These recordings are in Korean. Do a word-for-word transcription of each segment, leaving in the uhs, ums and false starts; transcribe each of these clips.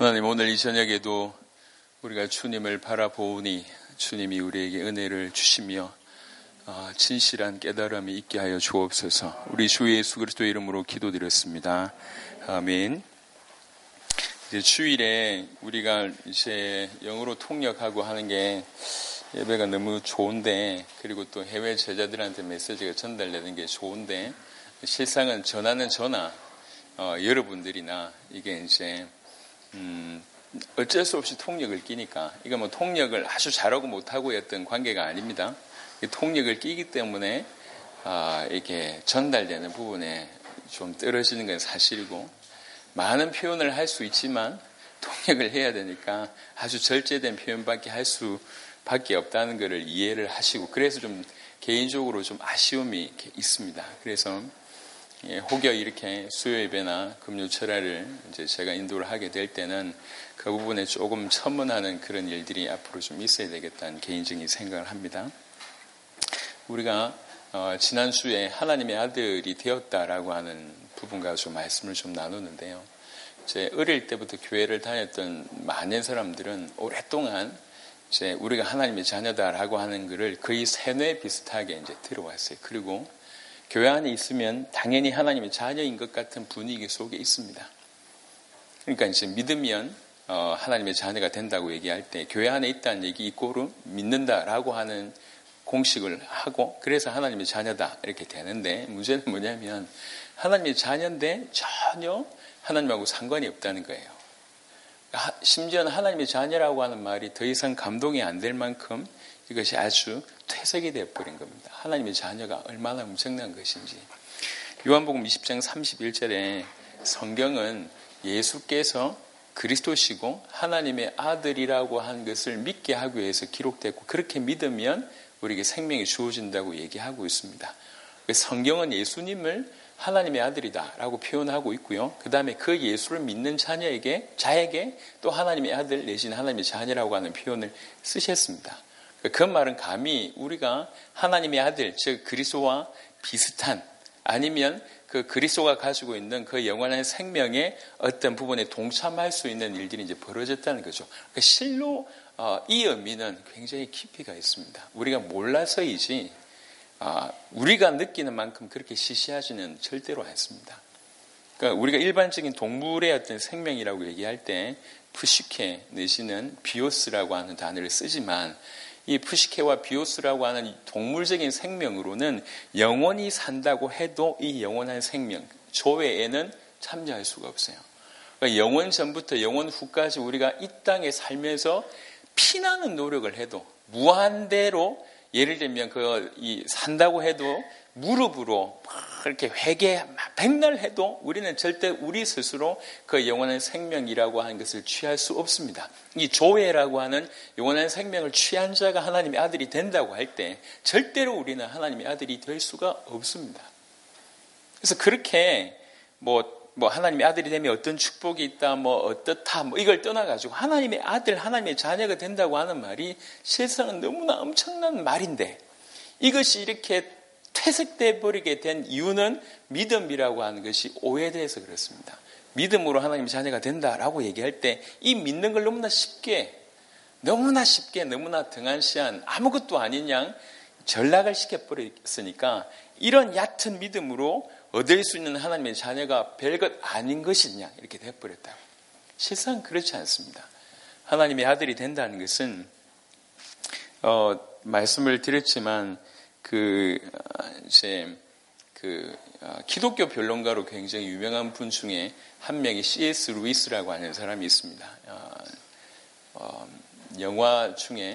하나님, 오늘 이 저녁에도 우리가 주님을 바라보니 주님이 우리에게 은혜를 주시며 진실한 깨달음이 있게 하여 주옵소서. 우리 주 예수 그리스도의 이름으로 기도드렸습니다. 아멘. 이제 주일에 우리가 이제 영어로 통역하고 하는 게 예배가 너무 좋은데, 그리고 또 해외 제자들한테 메시지가 전달되는 게 좋은데, 실상은 전하는 전하 어, 여러분들이나 이게 이제 음, 어쩔 수 없이 통역을 끼니까, 이거 뭐 통역을 아주 잘하고 못하고였던 관계가 아닙니다. 통역을 끼기 때문에 아, 이렇게 전달되는 부분에 좀 떨어지는 건 사실이고, 많은 표현을 할 수 있지만 통역을 해야 되니까 아주 절제된 표현밖에 할 수밖에 없다는 것을 이해를 하시고, 그래서 좀 개인적으로 좀 아쉬움이 이렇게 있습니다. 그래서 예, 혹여 이렇게 수요 예배나 금요 철야를 이제 제가 인도를 하게 될 때는 그 부분에 조금 첨언하는 그런 일들이 앞으로 좀 있어야 되겠다는 개인적인 생각을 합니다. 우리가 어, 지난 주에 하나님의 아들이 되었다라고 하는 부분과 좀 말씀을 좀 나누는데요. 제 어릴 때부터 교회를 다녔던 많은 사람들은 오랫동안 이제 우리가 하나님의 자녀다라고 하는 것을 거의 세뇌 비슷하게 이제 들어왔어요. 그리고 교회 안에 있으면 당연히 하나님의 자녀인 것 같은 분위기 속에 있습니다. 그러니까 이제 믿으면 어, 하나님의 자녀가 된다고 얘기할 때 교회 안에 있다는 얘기 이꼬르 믿는다라고 하는 공식을 하고, 그래서 하나님의 자녀다 이렇게 되는데, 문제는 뭐냐면 하나님의 자녀인데 전혀 하나님하고 상관이 없다는 거예요. 심지어는 하나님의 자녀라고 하는 말이 더 이상 감동이 안 될 만큼 이것이 아주 퇴색이 되어버린 겁니다. 하나님의 자녀가 얼마나 엄청난 것인지. 요한복음 이십 장 삼십일 절에 성경은 예수께서 그리스도시고 하나님의 아들이라고 한 것을 믿게 하기 위해서 기록됐고, 그렇게 믿으면 우리에게 생명이 주어진다고 얘기하고 있습니다. 성경은 예수님을 하나님의 아들이다라고 표현하고 있고요. 그 다음에 그 예수를 믿는 자녀에게, 자에게 또 하나님의 아들 내지는 하나님의 자녀라고 하는 표현을 쓰셨습니다. 그 말은 감히 우리가 하나님의 아들, 즉 그리스도와 비슷한, 아니면 그 그리스도가 가지고 있는 그 영원한 생명의 어떤 부분에 동참할 수 있는 일들이 이제 벌어졌다는 거죠. 그러니까 실로 어, 이 의미는 굉장히 깊이가 있습니다. 우리가 몰라서이지 어, 우리가 느끼는 만큼 그렇게 시시하지는 절대로 않습니다. 그러니까 우리가 일반적인 동물의 어떤 생명이라고 얘기할 때 푸시케 내지는 비오스라고 하는 단어를 쓰지만, 이 푸시케와 비오스라고 하는 동물적인 생명으로는 영원히 산다고 해도 이 영원한 생명, 조회에는 참여할 수가 없어요. 그러니까 영원 전부터 영원 후까지 우리가 이 땅에 살면서 피나는 노력을 해도 무한대로, 예를 들면 그 이 산다고 해도 무릎으로 이렇게 회개 백날 해도 우리는 절대 우리 스스로 그 영원한 생명이라고 하는 것을 취할 수 없습니다. 이 조회라고 하는 영원한 생명을 취한 자가 하나님의 아들이 된다고 할 때 절대로 우리는 하나님의 아들이 될 수가 없습니다. 그래서 그렇게 뭐 뭐 하나님의 아들이 되면 어떤 축복이 있다, 뭐 어떻다, 뭐 이걸 떠나가지고 하나님의 아들, 하나님의 자녀가 된다고 하는 말이 실상은 너무나 엄청난 말인데, 이것이 이렇게 퇴색돼 버리게 된 이유는 믿음이라고 하는 것이 오해돼서 그렇습니다. 믿음으로 하나님의 자녀가 된다라고 얘기할 때 이 믿는 걸 너무나 쉽게, 너무나 쉽게, 너무나 등한시한 아무것도 아닌 양 전락을 시켜버렸으니까, 이런 얕은 믿음으로 얻을 수 있는 하나님의 자녀가 별것 아닌 것이냐 이렇게 되어버렸다. 실상 그렇지 않습니다. 하나님의 아들이 된다는 것은 어, 말씀을 드렸지만 그 이제 그 어, 기독교 변론가로 굉장히 유명한 분 중에 한 명이 씨 에스 루이스라고 하는 사람이 있습니다. 어, 어, 영화 중에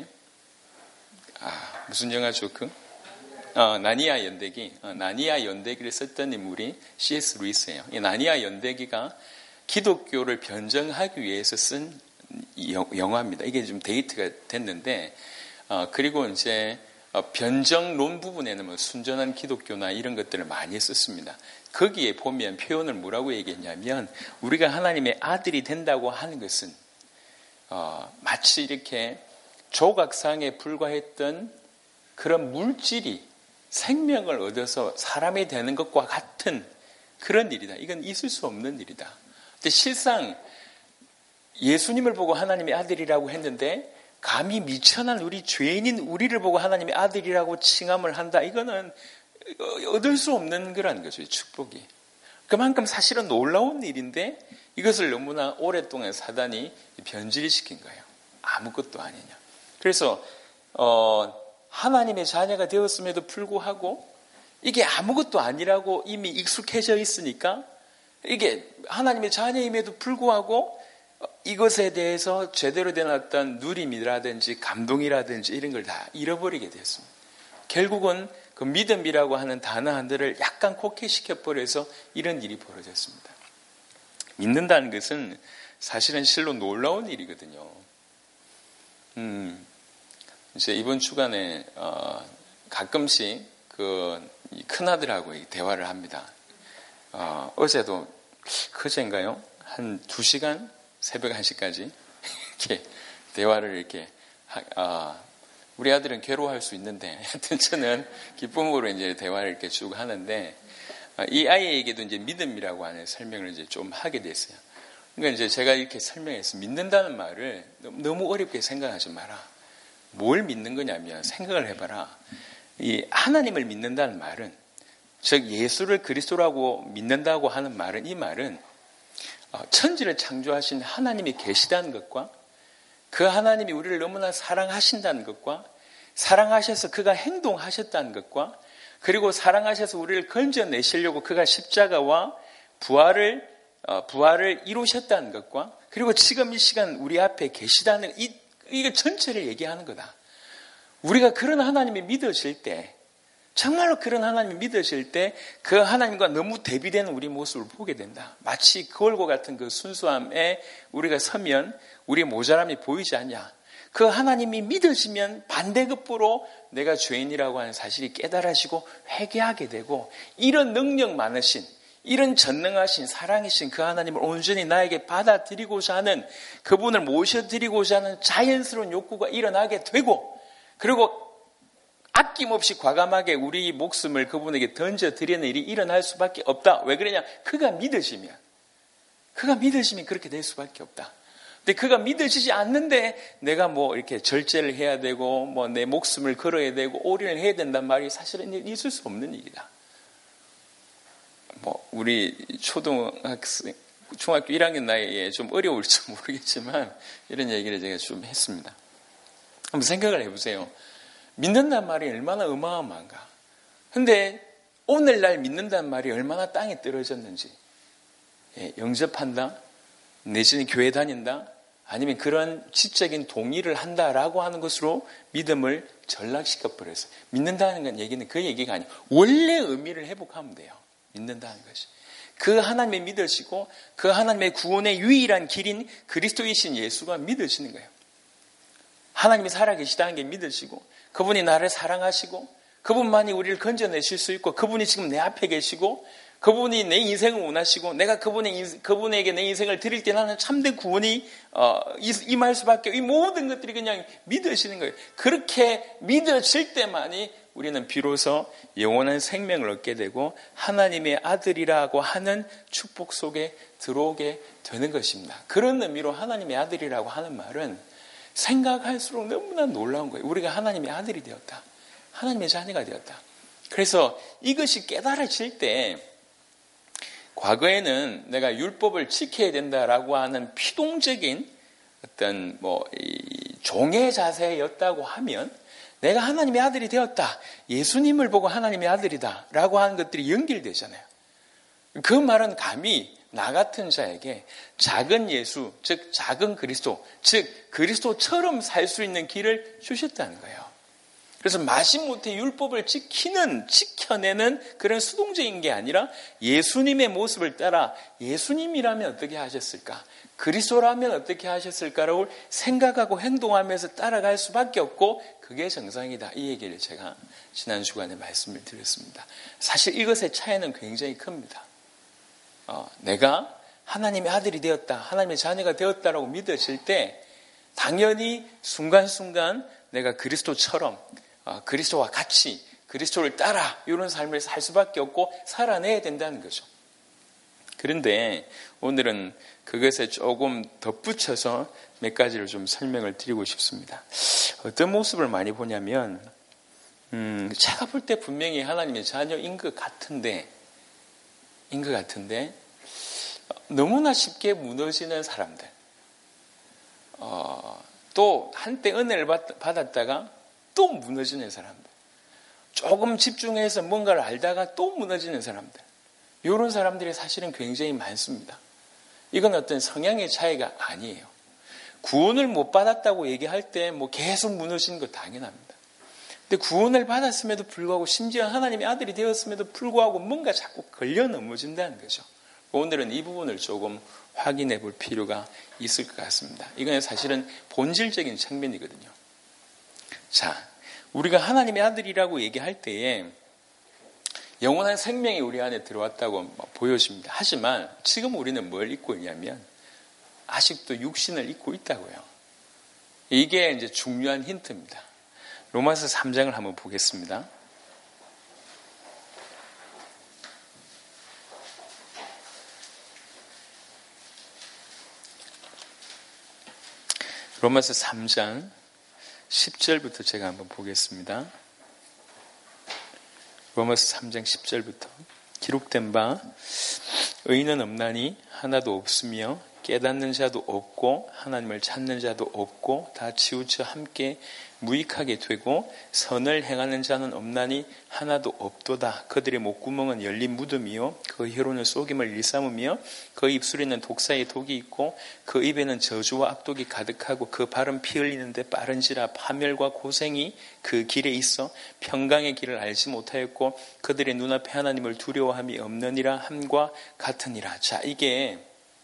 아, 무슨 영화죠 그? 어, 나니아 연대기, 어, 나니아 연대기를 썼던 인물이 씨 에스 루이스예요. 이 나니아 연대기가 기독교를 변정하기 위해서 쓴 영, 영화입니다. 이게 좀 데이트가 됐는데, 어, 그리고 이제 어, 변정론 부분에는 뭐 순전한 기독교나 이런 것들을 많이 썼습니다. 거기에 보면 표현을 뭐라고 얘기했냐면, 우리가 하나님의 아들이 된다고 하는 것은 어, 마치 이렇게 조각상에 불과했던 그런 물질이 생명을 얻어서 사람이 되는 것과 같은 그런 일이다. 이건 있을 수 없는 일이다. 근데 실상 예수님을 보고 하나님의 아들이라고 했는데 감히 미천한 우리 죄인인 우리를 보고 하나님의 아들이라고 칭함을 한다. 이거는 얻을 수 없는 거라는 거죠. 축복이. 그만큼 사실은 놀라운 일인데 이것을 너무나 오랫동안 사단이 변질시킨 거예요. 아무것도 아니냐. 그래서 어, 하나님의 자녀가 되었음에도 불구하고 이게 아무것도 아니라고 이미 익숙해져 있으니까 이게 하나님의 자녀임에도 불구하고 이것에 대해서 제대로 된 어떤 누림이라든지 감동이라든지 이런 걸 다 잃어버리게 됐습니다. 결국은 그 믿음이라고 하는 단어 한들을 약간 곡해시켜버려서 이런 일이 벌어졌습니다. 믿는다는 것은 사실은 실로 놀라운 일이거든요. 음, 이제 이번 주간에 어, 가끔씩 그 큰아들하고 대화를 합니다. 어, 어제도 그제인가요? 한 두 시간? 새벽 한 시까지 이렇게 대화를 이렇게 하, 어, 우리 아들은 괴로워할 수 있는데 하여튼 저는 기쁨으로 이제 대화를 이렇게 쭉 하는데 어, 이 아이에게도 이제 믿음이라고 하는 설명을 이제 좀 하게 됐어요. 그러니까 이제 제가 이렇게 설명해서 믿는다는 말을 너무 어렵게 생각하지 마라. 뭘 믿는 거냐면 생각을 해봐라. 이 하나님을 믿는다는 말은 즉 예수를 그리스도라고 믿는다고 하는 말은 이 말은 천지를 창조하신 하나님이 계시다는 것과 그 하나님이 우리를 너무나 사랑하신다는 것과 사랑하셔서 그가 행동하셨다는 것과 그리고 사랑하셔서 우리를 건져내시려고 그가 십자가와 부활을 부활을 이루셨다는 것과 그리고 지금 이 시간 우리 앞에 계시다는 이 이거 전체를 얘기하는 거다. 우리가 그런 하나님이 믿어질 때 정말로 그런 하나님이 믿으실 때 그 하나님과 너무 대비되는 우리 모습을 보게 된다. 마치 거울과 같은 그 순수함에 우리가 서면 우리의 모자람이 보이지 않냐. 그 하나님이 믿어지면 반대급부로 내가 죄인이라고 하는 사실이 깨달아지고 회개하게 되고 이런 능력 많으신 이런 전능하신 사랑이신 그 하나님을 온전히 나에게 받아들이고자 하는 그분을 모셔드리고자 하는 자연스러운 욕구가 일어나게 되고 그리고 아낌없이 과감하게 우리 목숨을 그분에게 던져드리는 일이 일어날 수밖에 없다. 왜 그러냐? 그가 믿으시면 그가 믿으시면 그렇게 될 수밖에 없다. 근데 그가 믿어지지 않는데 내가 뭐 이렇게 절제를 해야 되고 뭐 내 목숨을 걸어야 되고 올인을 해야 된단 말이 사실은 있을 수 없는 일이다. 뭐 우리 초등학생 중학교 일 학년 나이에 좀 어려울지 모르겠지만 이런 얘기를 제가 좀 했습니다. 한번 생각을 해보세요. 믿는다는 말이 얼마나 어마어마한가. 근데 오늘날 믿는다는 말이 얼마나 땅에 떨어졌는지. 예, 영접한다? 내지는 교회 다닌다? 아니면 그런 지적인 동의를 한다라고 하는 것으로 믿음을 전락시켜버렸어요. 믿는다는 건 얘기는 그 얘기가 아니에요. 원래 의미를 회복하면 돼요. 믿는다는 것이. 그 하나님의 믿으시고 그 하나님의 구원의 유일한 길인 그리스도이신 예수가 믿으시는 거예요. 하나님이 살아계시다는 게 믿으시고 그분이 나를 사랑하시고 그분만이 우리를 건져내실 수 있고 그분이 지금 내 앞에 계시고 그분이 내 인생을 원하시고 내가 그분의, 그분에게 내 인생을 드릴 때 나는 참된 구원이 어, 임할 수밖에 이 모든 것들이 그냥 믿으시는 거예요. 그렇게 믿어질 때만이 우리는 비로소 영원한 생명을 얻게 되고 하나님의 아들이라고 하는 축복 속에 들어오게 되는 것입니다. 그런 의미로 하나님의 아들이라고 하는 말은 생각할수록 너무나 놀라운 거예요. 우리가 하나님의 아들이 되었다. 하나님의 자녀가 되었다. 그래서 이것이 깨달아질 때 과거에는 내가 율법을 지켜야 된다라고 하는 피동적인 어떤 뭐 이 종의 자세였다고 하면 내가 하나님의 아들이 되었다. 예수님을 보고 하나님의 아들이다. 라고 하는 것들이 연결되잖아요. 그 말은 감히 나 같은 자에게 작은 예수, 즉 작은 그리스도, 즉 그리스도처럼 살 수 있는 길을 주셨다는 거예요. 그래서 마지못해 율법을 지키는, 지켜내는 그런 수동적인 게 아니라 예수님의 모습을 따라 예수님이라면 어떻게 하셨을까? 그리스도라면 어떻게 하셨을까라고 생각하고 행동하면서 따라갈 수밖에 없고 그게 정상이다. 이 얘기를 제가 지난 주간에 말씀을 드렸습니다. 사실 이것의 차이는 굉장히 큽니다. 어, 내가 하나님의 아들이 되었다, 하나님의 자녀가 되었다라고 믿어질 때 당연히 순간순간 내가 그리스도처럼 어, 그리스도와 같이 그리스도를 따라 이런 삶을 살 수밖에 없고 살아내야 된다는 거죠. 그런데 오늘은 그것에 조금 덧붙여서 몇 가지를 좀 설명을 드리고 싶습니다. 어떤 모습을 많이 보냐면 음, 제가 볼 때 분명히 하나님의 자녀인 것 같은데 인 것 같은데 너무나 쉽게 무너지는 사람들, 어, 또 한때 은혜를 받, 받았다가 또 무너지는 사람들, 조금 집중해서 뭔가를 알다가 또 무너지는 사람들, 이런 사람들이 사실은 굉장히 많습니다. 이건 어떤 성향의 차이가 아니에요. 구원을 못 받았다고 얘기할 때 뭐 계속 무너지는 거 당연합니다. 근데 구원을 받았음에도 불구하고 심지어 하나님의 아들이 되었음에도 불구하고 뭔가 자꾸 걸려 넘어진다는 거죠. 오늘은 이 부분을 조금 확인해 볼 필요가 있을 것 같습니다. 이건 사실은 본질적인 측면이거든요. 자, 우리가 하나님의 아들이라고 얘기할 때에 영원한 생명이 우리 안에 들어왔다고 보여집니다. 하지만 지금 우리는 뭘 입고 있냐면 아직도 육신을 입고 있다고요. 이게 이제 중요한 힌트입니다. 로마서 삼 장을 한번 보겠습니다. 로마서 삼 장 십 절부터 제가 한번 보겠습니다. 로마서 삼 장 십 절부터 기록된 바 의인은 없나니 하나도 없으며 깨닫는 자도 없고 하나님을 찾는 자도 없고 다 치우쳐 함께 무익하게 되고 선을 행하는 자는 없나니 하나도 없도다. 그들의 목구멍은 열린 무덤이요 그 혀로는 속임을 일삼으며 그 입술에는 독사의 독이 있고 그 입에는 저주와 악독이 가득하고 그 발은 피 흘리는데 빠른지라 파멸과 고생이 그 길에 있어 평강의 길을 알지 못하였고 그들의 눈앞에 하나님을 두려워함이 없느니라 함과 같으니라. 자, 이게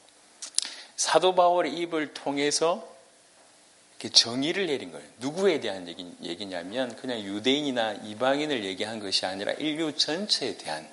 사도 바울의 입을 통해서 정의를 내린 거예요. 누구에 대한 얘기, 얘기냐면 그냥 유대인이나 이방인을 얘기한 것이 아니라 인류 전체에 대한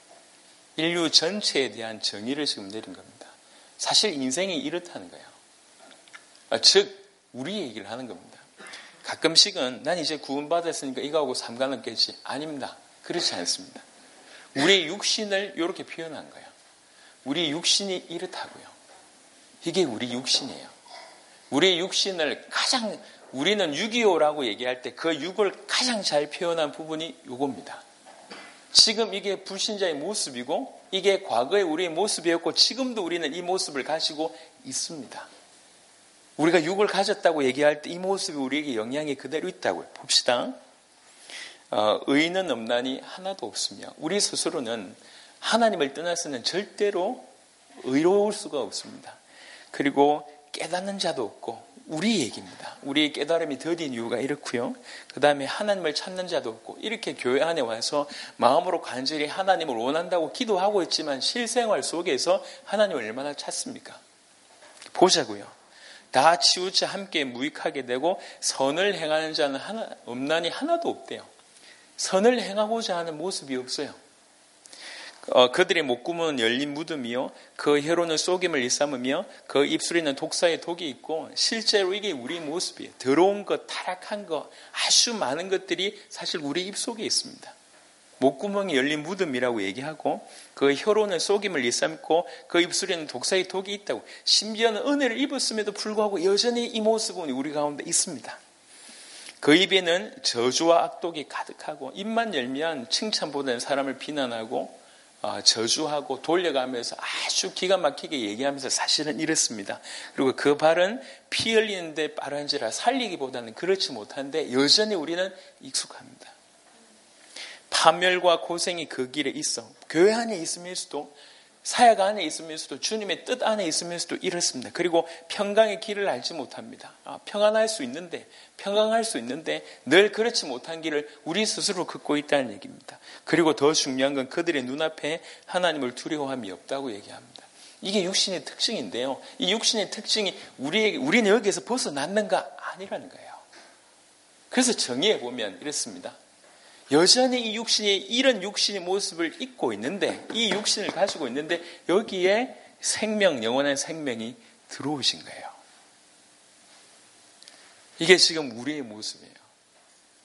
인류 전체에 대한 정의를 지금 내린 겁니다. 사실 인생이 이렇다는 거예요. 아, 즉 우리 얘기를 하는 겁니다. 가끔씩은 난 이제 구원받았으니까 이거하고 상관없겠지. 아닙니다. 그렇지 않습니다. 우리의 육신을 이렇게 표현한 거예요. 우리 육신이 이렇다고요. 이게 우리 육신이에요. 우리의 육신을 가장, 우리는 육이오라고 얘기할 때 그 육을 가장 잘 표현한 부분이 이겁니다. 지금 이게 불신자의 모습이고 이게 과거의 우리의 모습이었고 지금도 우리는 이 모습을 가지고 있습니다. 우리가 육을 가졌다고 얘기할 때 이 모습이 우리에게 영향이 그대로 있다고요. 봅시다. 어, 의인은 없나니 하나도 없으며 우리 스스로는 하나님을 떠나서는 절대로 의로울 수가 없습니다. 그리고 깨닫는 자도 없고 우리 얘기입니다. 우리의 깨달음이 더딘 이유가 이렇고요. 그 다음에 하나님을 찾는 자도 없고 이렇게 교회 안에 와서 마음으로 간절히 하나님을 원한다고 기도하고 있지만 실생활 속에서 하나님을 얼마나 찾습니까? 보자고요. 다 치우쳐 함께 무익하게 되고 선을 행하는 자는 하나, 없나니 하나도 없대요. 선을 행하고자 하는 모습이 없어요. 어, 그들의 목구멍은 열린 무덤이요 그 혀로는 속임을 일삼으며 그 입술에는 독사의 독이 있고 실제로 이게 우리 모습이에요. 더러운 것, 타락한 것, 아주 많은 것들이 사실 우리 입속에 있습니다. 목구멍이 열린 무덤이라고 얘기하고 그 혀로는 속임을 일삼고 그 입술에는 독사의 독이 있다고. 심지어는 은혜를 입었음에도 불구하고 여전히 이 모습은 우리 가운데 있습니다. 그 입에는 저주와 악독이 가득하고 입만 열면 칭찬보다는 사람을 비난하고 저주하고 돌려가면서 아주 기가 막히게 얘기하면서 사실은 이렇습니다. 그리고 그 발은 피 흘리는데 빠른지라 살리기보다는 그렇지 못한데 여전히 우리는 익숙합니다. 파멸과 고생이 그 길에 있어. 교회 안에 있으면서도 사역 안에 있으면서도 주님의 뜻 안에 있으면서도 이렇습니다. 그리고 평강의 길을 알지 못합니다. 아, 평안할 수 있는데 평강할 수 있는데 늘 그렇지 못한 길을 우리 스스로 걷고 있다는 얘기입니다. 그리고 더 중요한 건 그들의 눈앞에 하나님을 두려워함이 없다고 얘기합니다. 이게 육신의 특징인데요. 이 육신의 특징이 우리에게, 우리는 여기에서 벗어났는가? 아니라는 거예요. 그래서 정의해 보면 이렇습니다. 여전히 이 육신이 이런 육신의 모습을 입고 있는데 이 육신을 가지고 있는데 여기에 생명, 영원한 생명이 들어오신 거예요. 이게 지금 우리의 모습이에요.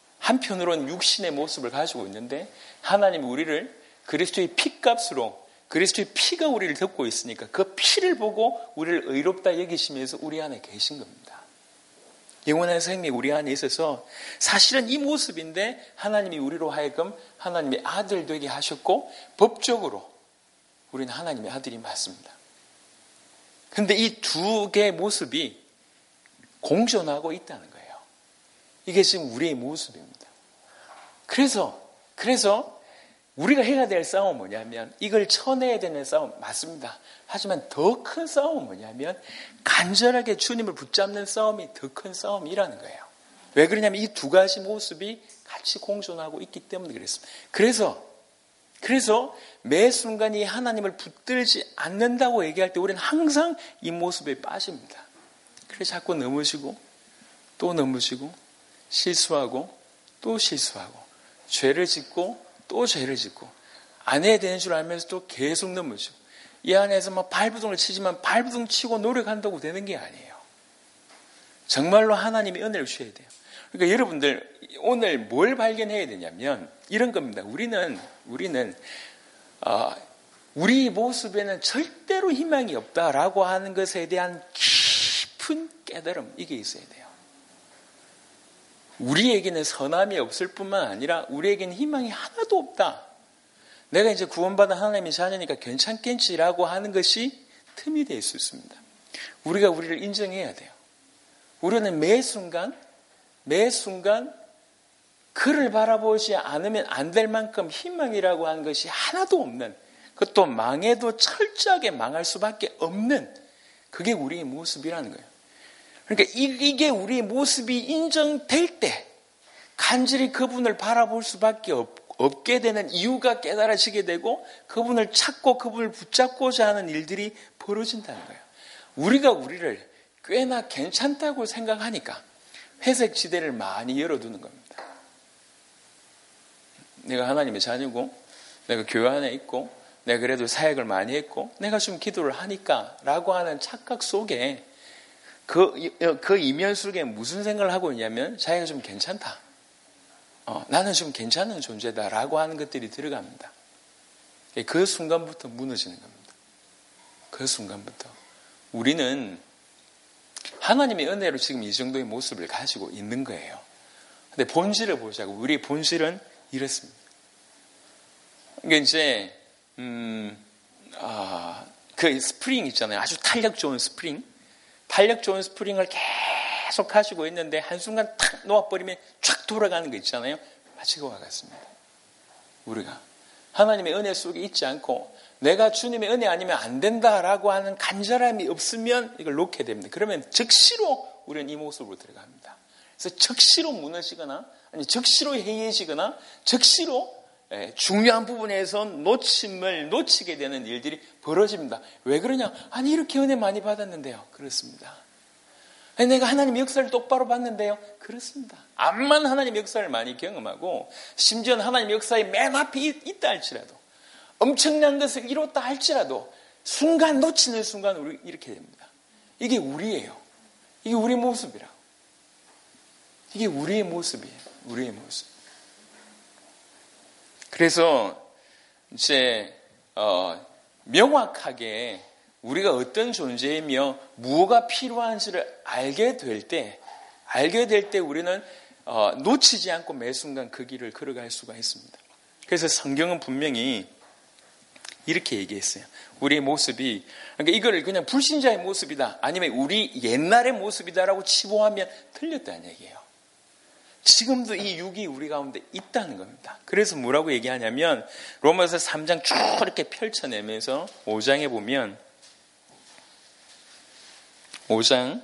한편으로는 육신의 모습을 가지고 있는데 하나님이 우리를 그리스도의 피값으로 그리스도의 피가 우리를 덮고 있으니까 그 피를 보고 우리를 의롭다 여기시면서 우리 안에 계신 겁니다. 영원한 생명이 우리 안에 있어서 사실은 이 모습인데 하나님이 우리로 하여금 하나님의 아들 되게 하셨고 법적으로 우리는 하나님의 아들이 맞습니다. 그런데 이 두 개의 모습이 공존하고 있다는 거예요. 이게 지금 우리의 모습입니다. 그래서 그래서 우리가 해야 될 싸움은 뭐냐면 이걸 쳐내야 되는 싸움 맞습니다. 하지만 더 큰 싸움은 뭐냐면 간절하게 주님을 붙잡는 싸움이 더 큰 싸움이라는 거예요. 왜 그러냐면 이 두 가지 모습이 같이 공존하고 있기 때문에 그렇습니다. 그래서 그래서 매 순간 이 하나님을 붙들지 않는다고 얘기할 때 우리는 항상 이 모습에 빠집니다. 그래서 자꾸 넘어지고 또 넘어지고 실수하고 또 실수하고 죄를 짓고 또 죄를 짓고 안 해야 되는 줄 알면서 또 계속 넘어지고 이 안에서 막 발부둥을 치지만 발부둥 치고 노력한다고 되는 게 아니에요. 정말로 하나님의 은혜를 주셔야 돼요. 그러니까 여러분들 오늘 뭘 발견해야 되냐면 이런 겁니다. 우리는 우리는 어, 우리 모습에는 절대로 희망이 없다라고 하는 것에 대한 깊은 깨달음 이게 있어야 돼요. 우리에게는 선함이 없을 뿐만 아니라 우리에게는 희망이 하나도 없다. 내가 이제 구원받은 하나님의 자녀니까 괜찮겠지라고 하는 것이 틈이 될 수 있습니다. 우리가 우리를 인정해야 돼요. 우리는 매 순간 매 순간 그를 바라보지 않으면 안 될 만큼 희망이라고 하는 것이 하나도 없는, 그것도 망해도 철저하게 망할 수밖에 없는 그게 우리의 모습이라는 거예요. 그러니까 이게 우리의 모습이 인정될 때 간절히 그분을 바라볼 수밖에 없게 되는 이유가 깨달아지게 되고 그분을 찾고 그분을 붙잡고자 하는 일들이 벌어진다는 거예요. 우리가 우리를 꽤나 괜찮다고 생각하니까 회색 지대를 많이 열어두는 겁니다. 내가 하나님의 자녀고 내가 교회 안에 있고 내가 그래도 사역을 많이 했고 내가 좀 기도를 하니까 라고 하는 착각 속에 그, 그 이면 속에 무슨 생각을 하고 있냐면 자기가 좀 괜찮다. 어, 나는 좀 괜찮은 존재다라고 하는 것들이 들어갑니다. 그 순간부터 무너지는 겁니다. 그 순간부터. 우리는 하나님의 은혜로 지금 이 정도의 모습을 가지고 있는 거예요. 근데 본질을 보자고. 우리의 본질은 이렇습니다. 그러니까 이제, 음, 아, 그 스프링 있잖아요. 아주 탄력 좋은 스프링. 탄력 좋은 스프링을 계속 가지고 있는데 한순간 탁 놓아버리면 쫙 돌아가는 거 있잖아요. 마치 그와 같습니다. 우리가 하나님의 은혜 속에 있지 않고 내가 주님의 은혜 아니면 안 된다라고 하는 간절함이 없으면 이걸 놓게 됩니다. 그러면 즉시로 우리는 이 모습으로 들어갑니다. 그래서 즉시로 무너지거나 아니 즉시로 해이해지거나 즉시로 중요한 부분에서 놓침을 놓치게 되는 일들이 벌어집니다. 왜 그러냐? 아니 이렇게 은혜 많이 받았는데요. 그렇습니다. 아니 내가 하나님의 역사를 똑바로 봤는데요. 그렇습니다. 암만 하나님의 역사를 많이 경험하고 심지어 하나님의 역사의 맨 앞에 있다 할지라도 엄청난 것을 이뤘다 할지라도 순간 놓치는 순간 우리 이렇게 됩니다. 이게 우리예요. 이게 우리 모습이라. 이게 우리의 모습이에요. 우리의 모습. 그래서 이제 어, 명확하게 우리가 어떤 존재이며 무엇가 필요한지를 알게 될 때, 알게 될 때 우리는 어, 놓치지 않고 매 순간 그 길을 걸어갈 수가 있습니다. 그래서 성경은 분명히 이렇게 얘기했어요. 우리의 모습이, 그러니까 이거를 그냥 불신자의 모습이다, 아니면 우리 옛날의 모습이다라고 치부하면 틀렸다는 얘기예요. 지금도 이 육이 우리 가운데 있다는 겁니다. 그래서 뭐라고 얘기하냐면 로마서 삼 장 쭉 이렇게 펼쳐내면서 오 장에 보면 오 장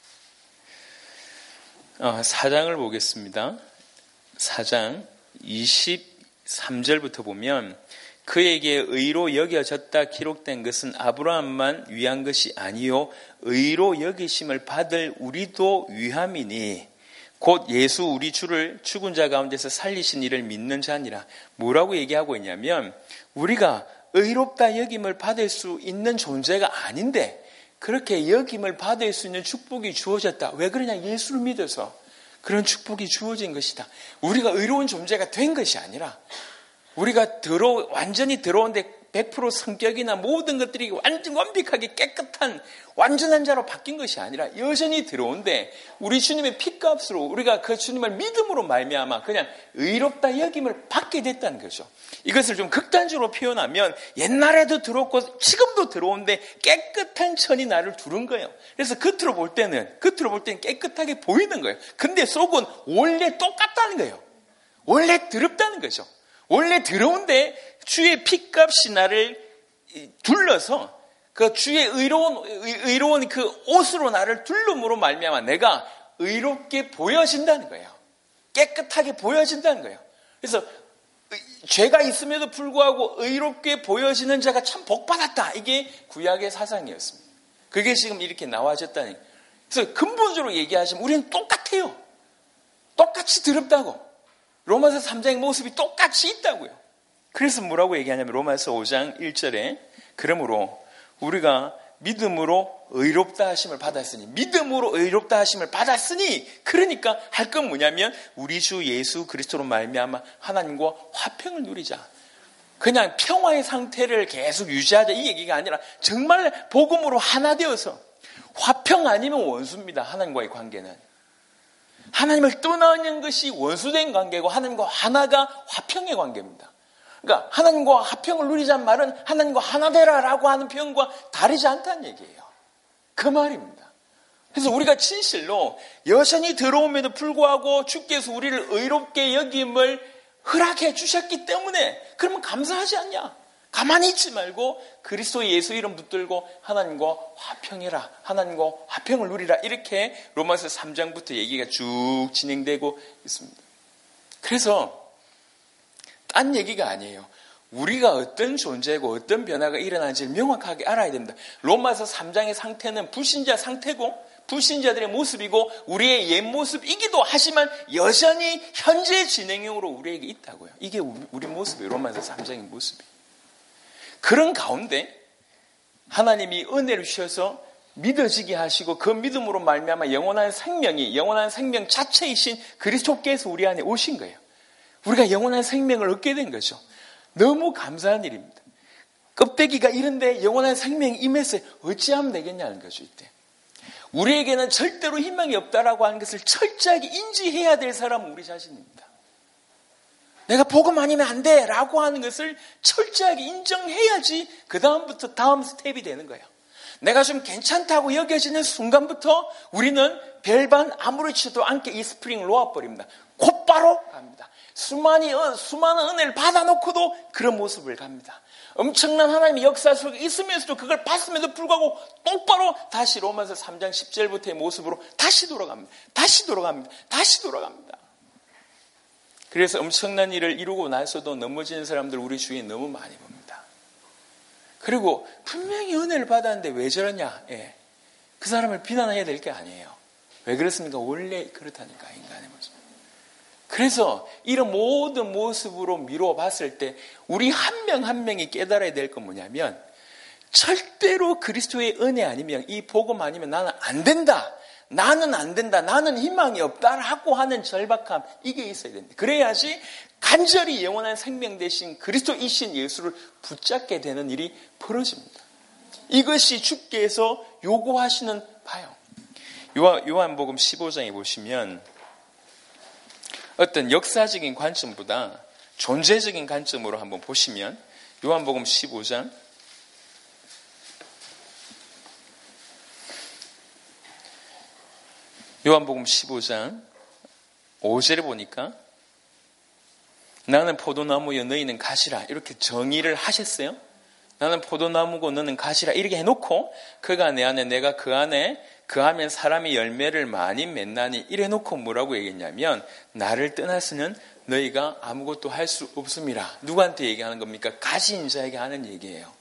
어, 사 장을 보겠습니다. 사 장 이십삼 절부터 보면 그에게 의로 여겨졌다 기록된 것은 아브라함만 위한 것이 아니요 의로 여기심을 받을 우리도 위함이니 곧 예수 우리 주를 죽은 자 가운데서 살리신 이를 믿는 자니라. 뭐라고 얘기하고 있냐면 우리가 의롭다 여김을 받을 수 있는 존재가 아닌데 그렇게 여김을 받을 수 있는 축복이 주어졌다. 왜 그러냐? 예수를 믿어서 그런 축복이 주어진 것이다. 우리가 의로운 존재가 된 것이 아니라 우리가 들어 완전히 들어온데 백 퍼센트 성격이나 모든 것들이 완전 완벽하게 깨끗한 완전한 자로 바뀐 것이 아니라 여전히 들어온데 우리 주님의 피값으로 우리가 그 주님을 믿음으로 말미암아 그냥 의롭다 여김을 받게 됐다는 거죠. 이것을 좀 극단적으로 표현하면 옛날에도 들어왔고 지금도 들어오는데 깨끗한 천이 나를 두른 거예요. 그래서 겉으로 볼 때는 겉으로 볼 때는 깨끗하게 보이는 거예요. 근데 속은 원래 똑같다는 거예요. 원래 더럽다는 거죠. 원래 더러운데 주의 피값이 나를 둘러서 그 주의 의로운 의로운 그 옷으로 나를 둘름으로 말미암아 내가 의롭게 보여진다는 거예요. 깨끗하게 보여진다는 거예요. 그래서 죄가 있음에도 불구하고 의롭게 보여지는 자가 참 복받았다. 이게 구약의 사상이었습니다. 그게 지금 이렇게 나와졌다니. 그래서 근본적으로 얘기하시면 우리는 똑같아요. 똑같이 더럽다고. 로마서 삼 장의 모습이 똑같이 있다고요. 그래서 뭐라고 얘기하냐면 로마서 오 장 일 절에 그러므로 우리가 믿음으로 의롭다 하심을 받았으니 믿음으로 의롭다 하심을 받았으니 그러니까 할 건 뭐냐면 우리 주 예수 그리스도로 말미암아 하나님과 화평을 누리자. 그냥 평화의 상태를 계속 유지하자 이 얘기가 아니라 정말 복음으로 하나 되어서 화평 아니면 원수입니다. 하나님과의 관계는. 하나님을 떠나는 것이 원수된 관계고 하나님과 하나가 화평의 관계입니다. 그러니까 하나님과 화평을 누리자는 말은 하나님과 하나 되라라고 하는 표현과 다르지 않다는 얘기예요. 그 말입니다. 그래서 우리가 진실로 여전히 더러움에도 불구하고 주께서 우리를 의롭게 여김을 허락해 주셨기 때문에 그러면 감사하지 않냐? 가만히 있지 말고 그리스도 예수 이름 붙들고 하나님과 화평해라. 하나님과 화평을 누리라. 이렇게 로마서 삼 장부터 얘기가 쭉 진행되고 있습니다. 그래서 딴 얘기가 아니에요. 우리가 어떤 존재고 어떤 변화가 일어나는지를 명확하게 알아야 됩니다. 로마서 삼 장의 상태는 불신자 상태고 불신자들의 모습이고 우리의 옛 모습이기도 하지만 여전히 현재 진행형으로 우리에게 있다고요. 이게 우리 모습이에요. 로마서 삼 장의 모습이. 그런 가운데 하나님이 은혜를 주셔서 믿어지게 하시고 그 믿음으로 말미암아 영원한 생명이 영원한 생명 자체이신 그리스도께서 우리 안에 오신 거예요. 우리가 영원한 생명을 얻게 된 거죠. 너무 감사한 일입니다. 껍데기가 이런데 영원한 생명이 임했어요. 어찌하면 되겠냐는 거죠. 이때 우리에게는 절대로 희망이 없다라고 하는 것을 철저하게 인지해야 될 사람은 우리 자신입니다. 내가 복음 아니면 안 돼 라고 하는 것을 철저하게 인정해야지 그 다음부터 다음 스텝이 되는 거예요. 내가 좀 괜찮다고 여겨지는 순간부터 우리는 별반 아무렇지도 않게 이 스프링을 놓아버립니다. 곧바로 갑니다. 수많이, 수많은 은혜를 받아놓고도 그런 모습을 갑니다. 엄청난 하나님의 역사 속에 있으면서도 그걸 봤음에도 불구하고 똑바로 다시 로마서 삼 장 십 절부터의 모습으로 다시 돌아갑니다. 다시 돌아갑니다. 다시 돌아갑니다. 그래서 엄청난 일을 이루고 나서도 넘어지는 사람들 우리 주위에 너무 많이 봅니다. 그리고 분명히 은혜를 받았는데 왜 저러냐? 예. 그 사람을 비난해야 될 게 아니에요. 왜 그렇습니까? 원래 그렇다니까 인간의 모습. 그래서 이런 모든 모습으로 미루어 봤을 때 우리 한 명 한 명이 깨달아야 될 건 뭐냐면 절대로 그리스도의 은혜 아니면 이 복음 아니면 나는 안 된다. 나는 안 된다. 나는 희망이 없다라고 하는 절박함 이게 있어야 됩니다. 그래야지 간절히 영원한 생명 대신 그리스도이신 예수를 붙잡게 되는 일이 벌어집니다. 이것이 주께서 요구하시는 바요. 요한복음 십오 장에 보시면 어떤 역사적인 관점보다 존재적인 관점으로 한번 보시면 요한복음 십오 장 요한복음 십오 장 오 절에 보니까 나는 포도나무여 너희는 가시라 이렇게 정의를 하셨어요. 나는 포도나무고 너는 가시라 이렇게 해놓고 그가 내 안에 내가 그 안에 그하면 사람이 열매를 많이 맺나니 이래 놓고 뭐라고 얘기했냐면 나를 떠나서는 너희가 아무것도 할 수 없음이라. 누구한테 얘기하는 겁니까? 가진 자에게 하는 얘기예요.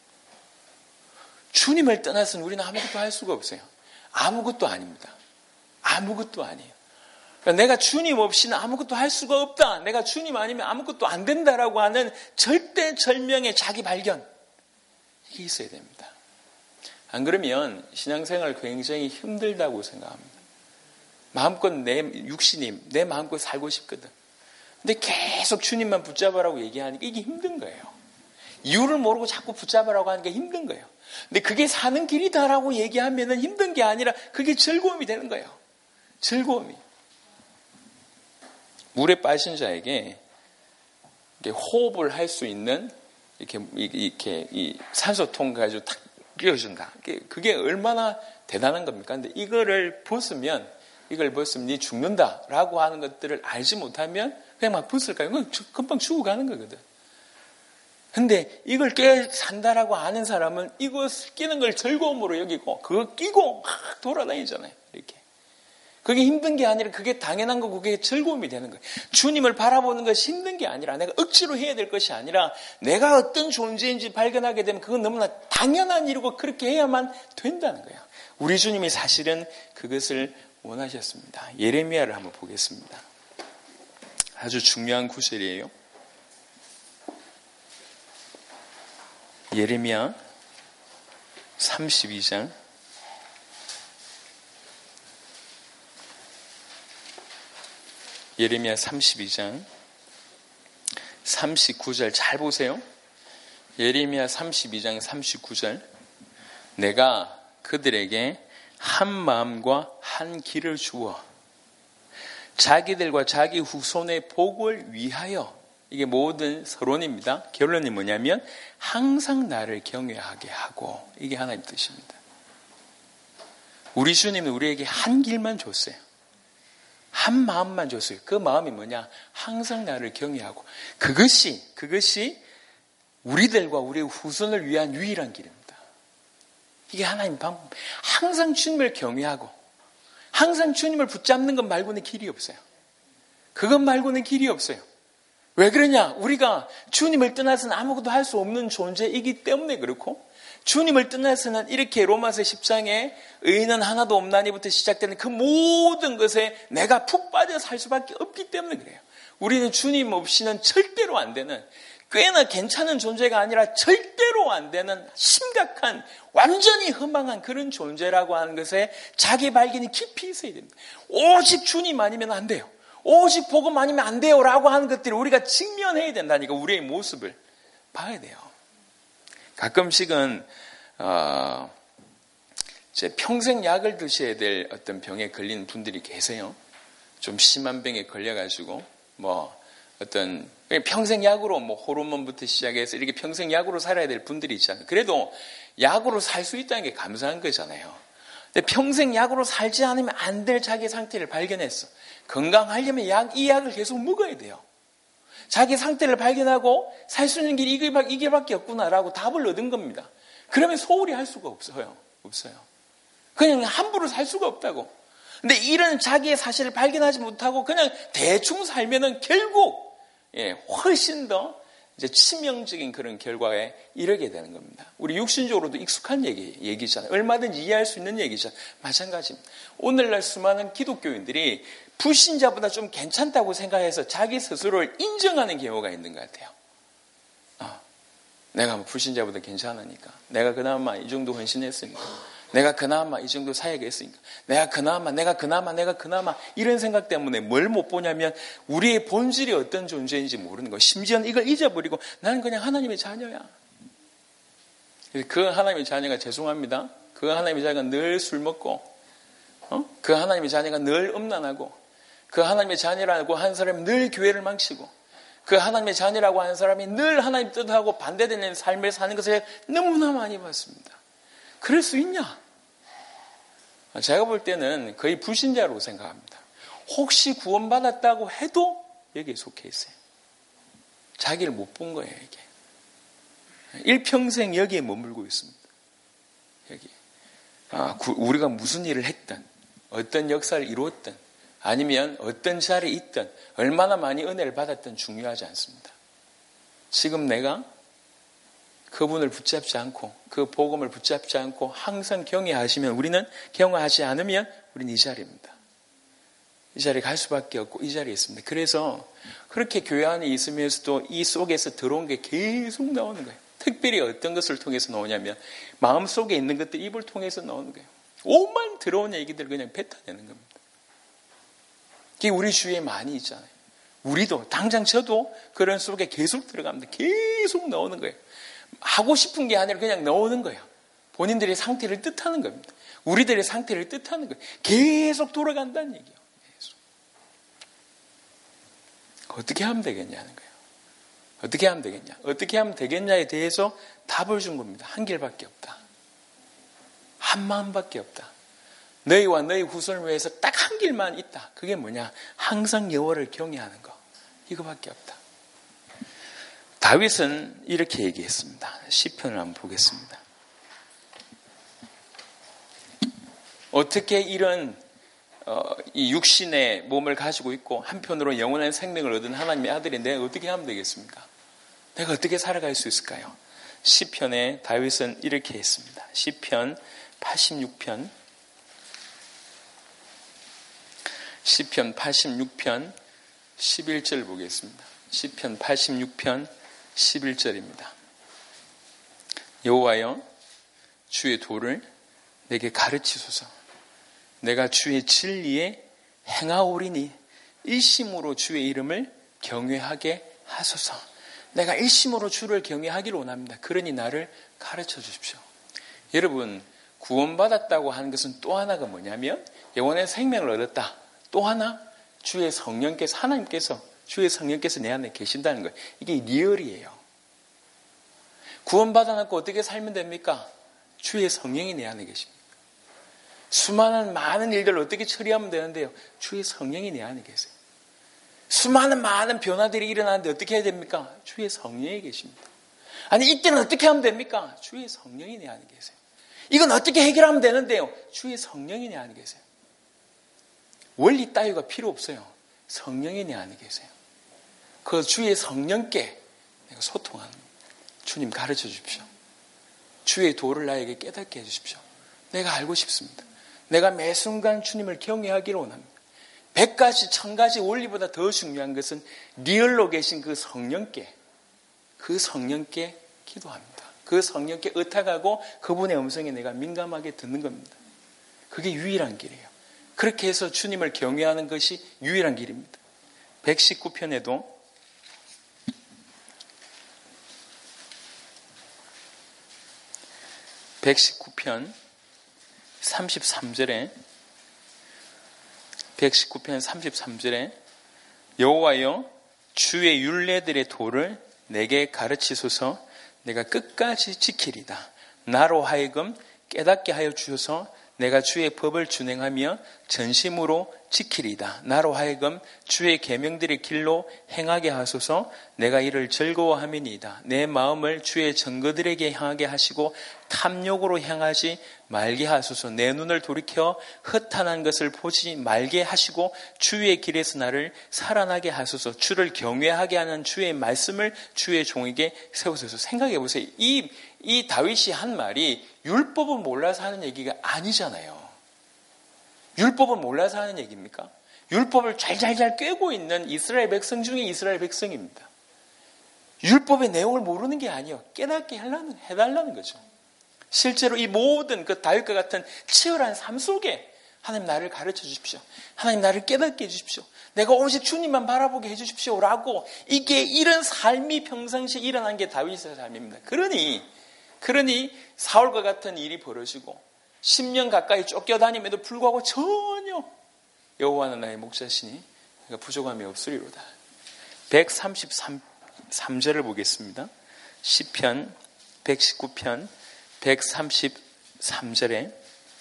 주님을 떠나서는 우리는 아무것도 할 수가 없어요. 아무것도 아닙니다. 아무것도 아니에요. 그러니까 내가 주님 없이는 아무것도 할 수가 없다. 내가 주님 아니면 아무것도 안 된다라고 하는 절대절명의 자기 발견 이게 있어야 됩니다. 안 그러면 신앙생활 굉장히 힘들다고 생각합니다. 마음껏 내 육신이 내 마음껏 살고 싶거든. 근데 계속 주님만 붙잡으라고 얘기하니까 이게 힘든 거예요. 이유를 모르고 자꾸 붙잡으라고 하는 게 힘든 거예요. 근데 그게 사는 길이다라고 얘기하면은 힘든 게 아니라 그게 즐거움이 되는 거예요. 즐거움이. 물에 빠진 자에게 호흡을 할 수 있는 이렇게, 이렇게, 이 산소통 가지고 탁 끼워준다. 그게 얼마나 대단한 겁니까? 근데 이거를 벗으면, 이걸 벗으면 니 죽는다라고 하는 것들을 알지 못하면 그냥 막 벗을까요? 금방 죽어가는 거거든. 근데 이걸 깨 산다라고 아는 사람은 이것을 끼는 걸 즐거움으로 여기고, 그거 끼고 막 돌아다니잖아요. 이렇게. 그게 힘든 게 아니라 그게 당연한 거고 그게 즐거움이 되는 거예요. 주님을 바라보는 것이 힘든 게 아니라 내가 억지로 해야 될 것이 아니라 내가 어떤 존재인지 발견하게 되면 그건 너무나 당연한 일이고 그렇게 해야만 된다는 거예요. 우리 주님이 사실은 그것을 원하셨습니다. 예레미야를 한번 보겠습니다. 아주 중요한 구절이에요. 예레미야 삼십이 장 예레미야 삼십이 장 삼십구 절 잘 보세요. 예레미야 삼십이 장 삼십구 절 내가 그들에게 한 마음과 한 길을 주어 자기들과 자기 후손의 복을 위하여, 이게 모든 서론입니다. 결론이 뭐냐면 항상 나를 경외하게 하고, 이게 하나님 뜻입니다. 우리 주님은 우리에게 한 길만 줬어요. 한 마음만 줬어요. 그 마음이 뭐냐? 항상 나를 경외하고. 그것이 그것이 우리들과 우리의 후손을 위한 유일한 길입니다. 이게 하나님 방법. 항상 주님을 경외하고 항상 주님을 붙잡는 것 말고는 길이 없어요. 그것 말고는 길이 없어요. 왜 그러냐? 우리가 주님을 떠나서는 아무것도 할 수 없는 존재이기 때문에 그렇고, 주님을 떠나서는 이렇게 로마서 십 장에 의인은 하나도 없나니부터 시작되는 그 모든 것에 내가 푹 빠져 살 수밖에 없기 때문에 그래요. 우리는 주님 없이는 절대로 안 되는, 꽤나 괜찮은 존재가 아니라 절대로 안 되는 심각한, 완전히 허망한 그런 존재라고 하는 것에 자기 발견이 깊이 있어야 됩니다. 오직 주님 아니면 안 돼요. 오직 복음 아니면 안 돼요 라고 하는 것들을 우리가 직면해야 된다니까. 우리의 모습을 봐야 돼요. 가끔씩은 어, 이제 평생 약을 드셔야 될 어떤 병에 걸린 분들이 계세요. 좀 심한 병에 걸려가지고 뭐 어떤 평생 약으로 뭐 호르몬부터 시작해서 이렇게 평생 약으로 살아야 될 분들이 있잖아요. 그래도 약으로 살 수 있다는 게 감사한 거잖아요. 근데 평생 약으로 살지 않으면 안 될 자기 상태를 발견했어. 건강하려면 약, 이 약을 계속 먹어야 돼요. 자기 상태를 발견하고 살 수 있는 길이 이 길밖에 없구나라고 답을 얻은 겁니다. 그러면 소홀히 할 수가 없어요. 없어요. 그냥 함부로 살 수가 없다고. 근데 이런 자기의 사실을 발견하지 못하고 그냥 대충 살면은 결국 예, 훨씬 더 이제 치명적인 그런 결과에 이르게 되는 겁니다. 우리 육신적으로도 익숙한 얘기, 얘기잖아요. 얼마든지 이해할 수 있는 얘기잖아요. 마찬가지입니다. 오늘날 수많은 기독교인들이 불신자보다 좀 괜찮다고 생각해서 자기 스스로를 인정하는 경우가 있는 것 같아요. 어, 내가 뭐 불신자보다 괜찮으니까. 내가 그나마 이 정도 헌신했으니까. 내가 그나마 이 정도 사역했으니까. 내가 그나마, 내가 그나마, 내가 그나마 이런 생각 때문에 뭘 못 보냐면 우리의 본질이 어떤 존재인지 모르는 거예요. 심지어는 이걸 잊어버리고 나는 그냥 하나님의 자녀야. 그 하나님의 자녀가 죄송합니다. 그 하나님의 자녀가 늘 술 먹고 어? 그 하나님의 자녀가 늘 음란하고 그 하나님의 자녀라고 하는 사람이 늘 교회를 망치고 그 하나님의 자녀라고 하는 사람이 늘 하나님 뜻하고 반대되는 삶을 사는 것을 너무나 많이 봤습니다. 그럴 수 있냐? 제가 볼 때는 거의 불신자로 생각합니다. 혹시 구원받았다고 해도 여기에 속해 있어요. 자기를 못 본 거예요, 이게. 일평생 여기에 머물고 있습니다. 여기. 아, 우리가 무슨 일을 했든, 어떤 역사를 이루었든, 아니면 어떤 자리에 있든, 얼마나 많이 은혜를 받았든 중요하지 않습니다. 지금 내가 그분을 붙잡지 않고 그 복음을 붙잡지 않고 항상 경외하시면, 우리는 경외하지 않으면 우리는 이 자리입니다. 이 자리에 갈 수밖에 없고 이 자리에 있습니다. 그래서 그렇게 교회 안에 있으면서도 이 속에서 들어온 게 계속 나오는 거예요. 특별히 어떤 것을 통해서 나오냐면 마음속에 있는 것들, 입을 통해서 나오는 거예요. 오만 들어온 얘기들 그냥 뱉어내는 겁니다. 그게 우리 주위에 많이 있잖아요. 우리도, 당장 저도 그런 속에 계속 들어갑니다. 계속 나오는 거예요. 하고 싶은 게 아니라 그냥 나오는 거예요. 본인들의 상태를 뜻하는 겁니다. 우리들의 상태를 뜻하는 거예요. 계속 돌아간다는 얘기예요. 계속. 어떻게 하면 되겠냐는 거예요. 어떻게 하면 되겠냐? 어떻게 하면 되겠냐에 대해서 답을 준 겁니다. 한 길밖에 없다. 한 마음밖에 없다. 너희와 너희 후손을 위해서 딱 한 길만 있다. 그게 뭐냐? 항상 여호와를 경외하는 거. 이거밖에 없다. 다윗은 이렇게 얘기했습니다. 시편을 한번 보겠습니다. 어떻게 이런 어, 이 육신의 몸을 가지고 있고 한편으로 영원한 생명을 얻은 하나님의 아들이 내가 어떻게 하면 되겠습니까? 내가 어떻게 살아갈 수 있을까요? 시편에 다윗은 이렇게 했습니다. 시편 팔십육 편 시편 팔십육 편 십일 절 보겠습니다. 시편 팔십육 편 십일 절입니다. 여호와여 주의 도를 내게 가르치소서. 내가 주의 진리에 행하오리니 일심으로 주의 이름을 경외하게 하소서. 내가 일심으로 주를 경외하기를 원합니다. 그러니 나를 가르쳐 주십시오. 여러분, 구원받았다고 하는 것은 또 하나가 뭐냐면 영원의 생명을 얻었다. 또 하나, 주의 성령께서, 하나님께서, 주의 성령께서 내 안에 계신다는 거예요. 이게 리얼이에요. 구원받아놓고 어떻게 살면 됩니까? 주의 성령이 내 안에 계십니다. 수많은 많은 일들을 어떻게 처리하면 되는데요? 주의 성령이 내 안에 계세요. 수많은 많은 변화들이 일어나는데 어떻게 해야 됩니까? 주의 성령이 계십니다. 아니, 이때는 어떻게 하면 됩니까? 주의 성령이 내 안에 계세요. 이건 어떻게 해결하면 되는데요? 주의 성령이 내 안에 계세요. 원리 따위가 필요 없어요. 성령이 내 안에 계세요. 그 주의 성령께 내가 소통하는 거예요. 주님 가르쳐 주십시오. 주의 도를 나에게 깨닫게 해주십시오. 내가 알고 싶습니다. 내가 매 순간 주님을 경외하기를 원합니다. 백 가지, 천 가지 원리보다 더 중요한 것은 리얼로 계신 그 성령께, 그 성령께 기도합니다. 그 성령께 의탁하고 그분의 음성에 내가 민감하게 듣는 겁니다. 그게 유일한 길이에요. 그렇게 해서 주님을 경외하는 것이 유일한 길입니다. 백십구 편에도 백십구 편 삼십삼 절에 백십구 편 삼십삼 절에 여호와여 주의 율례들의 도를 내게 가르치소서. 내가 끝까지 지키리다. 나로 하여금 깨닫게 하여 주셔서 내가 주의 법을 준행하며 전심으로 지키리다. 나로 하여금 주의 계명들의 길로 행하게 하소서. 내가 이를 즐거워함이니이다. 내 마음을 주의 증거들에게 향하게 하시고 탐욕으로 향하지 말게 하소서. 내 눈을 돌이켜 허탄한 것을 보지 말게 하시고 주의 길에서 나를 살아나게 하소서. 주를 경외하게 하는 주의 말씀을 주의 종에게 세우소서. 생각해 보세요. 이, 이 다윗이 한 말이 율법을 몰라서 하는 얘기가 아니잖아요. 율법을 몰라서 하는 얘기입니까? 율법을 잘잘잘 꿰고 있는 이스라엘 백성 중에 이스라엘 백성입니다. 율법의 내용을 모르는 게 아니에요. 깨닫게 해달라는, 해달라는 거죠. 실제로 이 모든 그 다윗과 같은 치열한 삶 속에 하나님 나를 가르쳐 주십시오. 하나님 나를 깨닫게 해주십시오. 내가 오직 주님만 바라보게 해주십시오. 라고 이게 이런 삶이 평상시에 일어난 게 다윗의 삶입니다. 그러니 그러니 사울과 같은 일이 벌어지고 십 년 가까이 쫓겨다님에도 불구하고 전혀 여호와는 나의 목자시니 내가 부족함이 없으리로다. 백삼십삼 절을 보겠습니다. 시편 백십구 편 백삼십삼 절에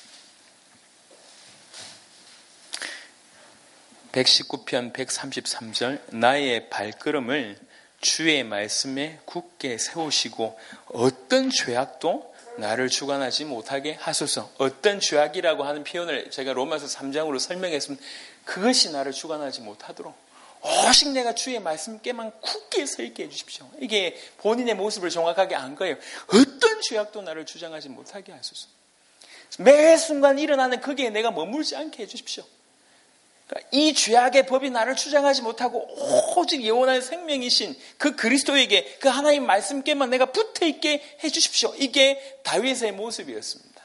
백십구 편 백삼십삼 절 나의 발걸음을 주의 말씀에 굳게 세우시고 어떤 죄악도 나를 주관하지 못하게 하소서. 어떤 죄악이라고 하는 표현을 제가 로마서 삼 장으로 설명했습니다. 그것이 나를 주관하지 못하도록 오직 내가 주의 말씀께만 굳게 서 있게 해주십시오. 이게 본인의 모습을 정확하게 안 거예요. 어떤 죄악도 나를 주장하지 못하게 하소서. 매 순간 일어나는 거기에 내가 머물지 않게 해주십시오. 이 죄악의 법이 나를 주장하지 못하고 오직 영원한 생명이신 그 그리스도에게 그 하나님 말씀께만 내가 붙어있게 해주십시오. 이게 다윗의 모습이었습니다.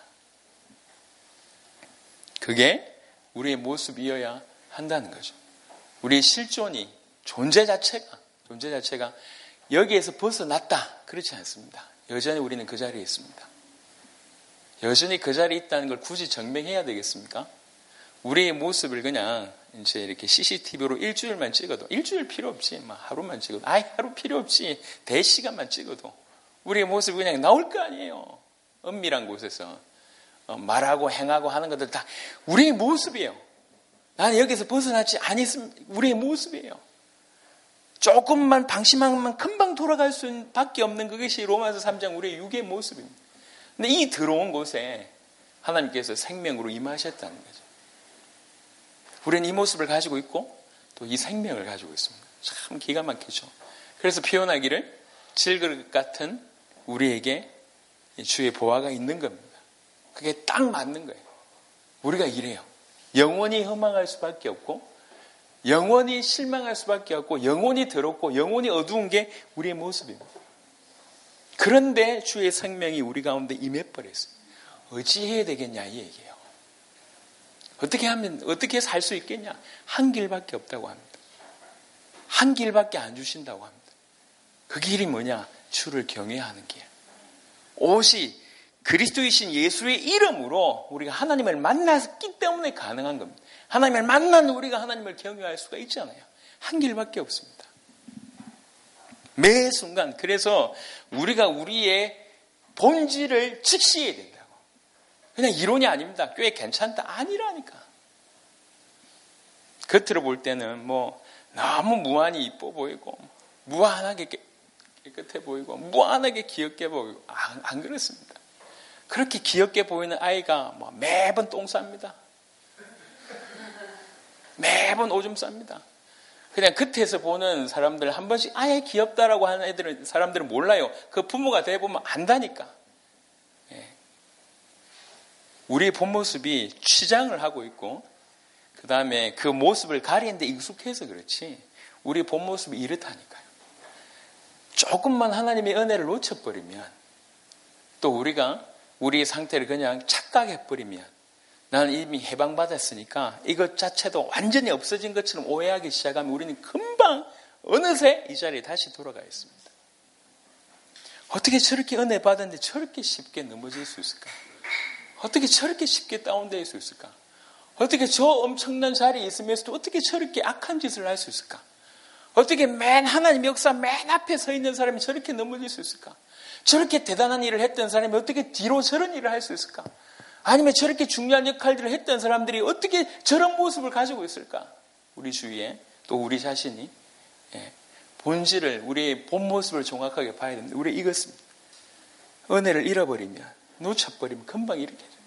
그게 우리의 모습이어야 한다는 거죠. 우리의 실존이 존재 자체가 존재 자체가 여기에서 벗어났다. 그렇지 않습니다. 여전히 우리는 그 자리에 있습니다. 여전히 그 자리에 있다는 걸 굳이 증명해야 되겠습니까? 우리의 모습을 그냥 이제 이렇게 씨씨티비로 일주일만 찍어도, 일주일 필요 없지, 막 하루만 찍어도, 아이, 하루 필요 없지, 대시간만 찍어도 우리의 모습이 그냥 나올 거 아니에요. 은밀한 곳에서 말하고 행하고 하는 것들 다 우리의 모습이에요. 나는 여기서 벗어나지 않았으면 우리의 모습이에요. 조금만 방심하면 금방 돌아갈 수밖에 없는 그것이 로마서 삼 장 우리의 육의 모습입니다. 근데 이 더러운 곳에 하나님께서 생명으로 임하셨다는 거죠. 우리는 이 모습을 가지고 있고 또 이 생명을 가지고 있습니다. 참 기가 막히죠. 그래서 표현하기를 질그릇 같은 우리에게 주의 보화가 있는 겁니다. 그게 딱 맞는 거예요. 우리가 이래요. 영원히 허망할 수밖에 없고 영원히 실망할 수밖에 없고 영원히 더럽고 영원히 어두운 게 우리의 모습입니다. 그런데 주의 생명이 우리 가운데 임해버렸어요. 어찌해야 되겠냐 이 얘기예요. 어떻게 하면 어떻게 살 수 있겠냐? 한 길밖에 없다고 합니다. 한 길밖에 안 주신다고 합니다. 그 길이 뭐냐? 주를 경외하는 길. 오직 그리스도이신 예수의 이름으로 우리가 하나님을 만났기 때문에 가능한 겁니다. 하나님을 만난 우리가 하나님을 경외할 수가 있잖아요. 한 길밖에 없습니다. 매 순간. 그래서 우리가 우리의 본질을 직시해야 된다고. 그냥 이론이 아닙니다. 꽤 괜찮다. 아니라니까. 겉으로 볼 때는 뭐 너무 무한히 이뻐 보이고 무한하게 깨끗해 보이고 무한하게 귀엽게 보이고 안, 안 그렇습니다. 그렇게 귀엽게 보이는 아이가 뭐 매번 똥 쌉니다. 매번 오줌 쌉니다. 그냥 겉에서 보는 사람들 한 번씩 아예 귀엽다라고 하는 애들은 사람들은 몰라요. 그 부모가 돼보면 안다니까. 예. 우리의 본 모습이 취장을 하고 있고 그 다음에 그 모습을 가리는데 익숙해서 그렇지 우리의 본 모습이 이렇다니까요. 조금만 하나님의 은혜를 놓쳐버리면 또 우리가 우리의 상태를 그냥 착각해버리면 나는 이미 해방받았으니까 이것 자체도 완전히 없어진 것처럼 오해하기 시작하면 우리는 금방 어느새 이 자리에 다시 돌아가 있습니다. 어떻게 저렇게 은혜 받았는데 저렇게 쉽게 넘어질 수 있을까? 어떻게 저렇게 쉽게 다운될 수 있을까? 어떻게 저 엄청난 자리에 있으면서도 어떻게 저렇게 악한 짓을 할 수 있을까? 어떻게 맨 하나님 역사 맨 앞에 서 있는 사람이 저렇게 넘어질 수 있을까? 저렇게 대단한 일을 했던 사람이 어떻게 뒤로 저런 일을 할 수 있을까? 아니면 저렇게 중요한 역할들을 했던 사람들이 어떻게 저런 모습을 가지고 있을까? 우리 주위에 또 우리 자신이 예, 본질을 우리의 본 모습을 정확하게 봐야 됩니다. 우리 이것입니다. 은혜를 잃어버리면 놓쳐버리면 금방 이렇게 돼요.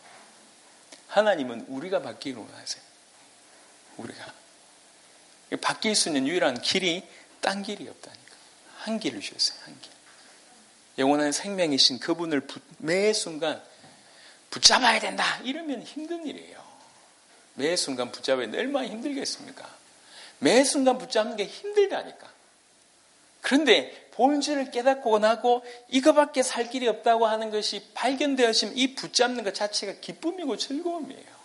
하나님은 우리가 바뀌기를 원하세요. 우리가 바뀔 수 있는 유일한 길이 딴 길이 없다니까. 한 길을 주셨어요. 한 길. 영원한 생명이신 그분을 매 순간 붙잡아야 된다. 이러면 힘든 일이에요. 매 순간 붙잡아야 되는데 얼마나 힘들겠습니까? 매 순간 붙잡는 게 힘들다니까. 그런데 본질을 깨닫고 나고 이거밖에 살 길이 없다고 하는 것이 발견되어지면 이 붙잡는 것 자체가 기쁨이고 즐거움이에요.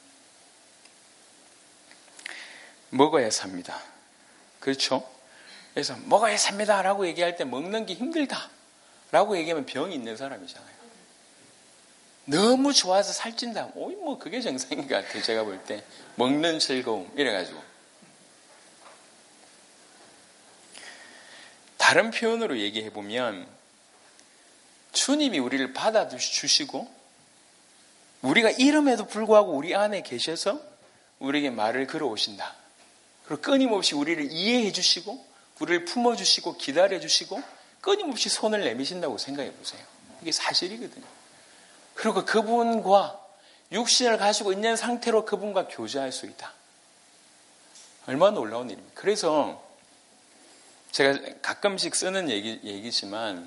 먹어야 삽니다. 그렇죠? 그래서 먹어야 삽니다 라고 얘기할 때 먹는 게 힘들다 라고 얘기하면 병이 있는 사람이잖아요. 너무 좋아서 살찐다. 오이 뭐 그게 정상인 것 같아요. 제가 볼 때 먹는 즐거움 이래가지고 다른 표현으로 얘기해 보면 주님이 우리를 받아주시고 우리가 이름에도 불구하고 우리 안에 계셔서 우리에게 말을 걸어오신다. 그리고 끊임없이 우리를 이해해 주시고 우리를 품어주시고 기다려 주시고 끊임없이 손을 내미신다고 생각해 보세요. 이게 사실이거든요. 그리고 그분과 육신을 가지고 있는 상태로 그분과 교제할 수 있다. 얼마나 놀라운 일입니까? 그래서 제가 가끔씩 쓰는 얘기, 얘기지만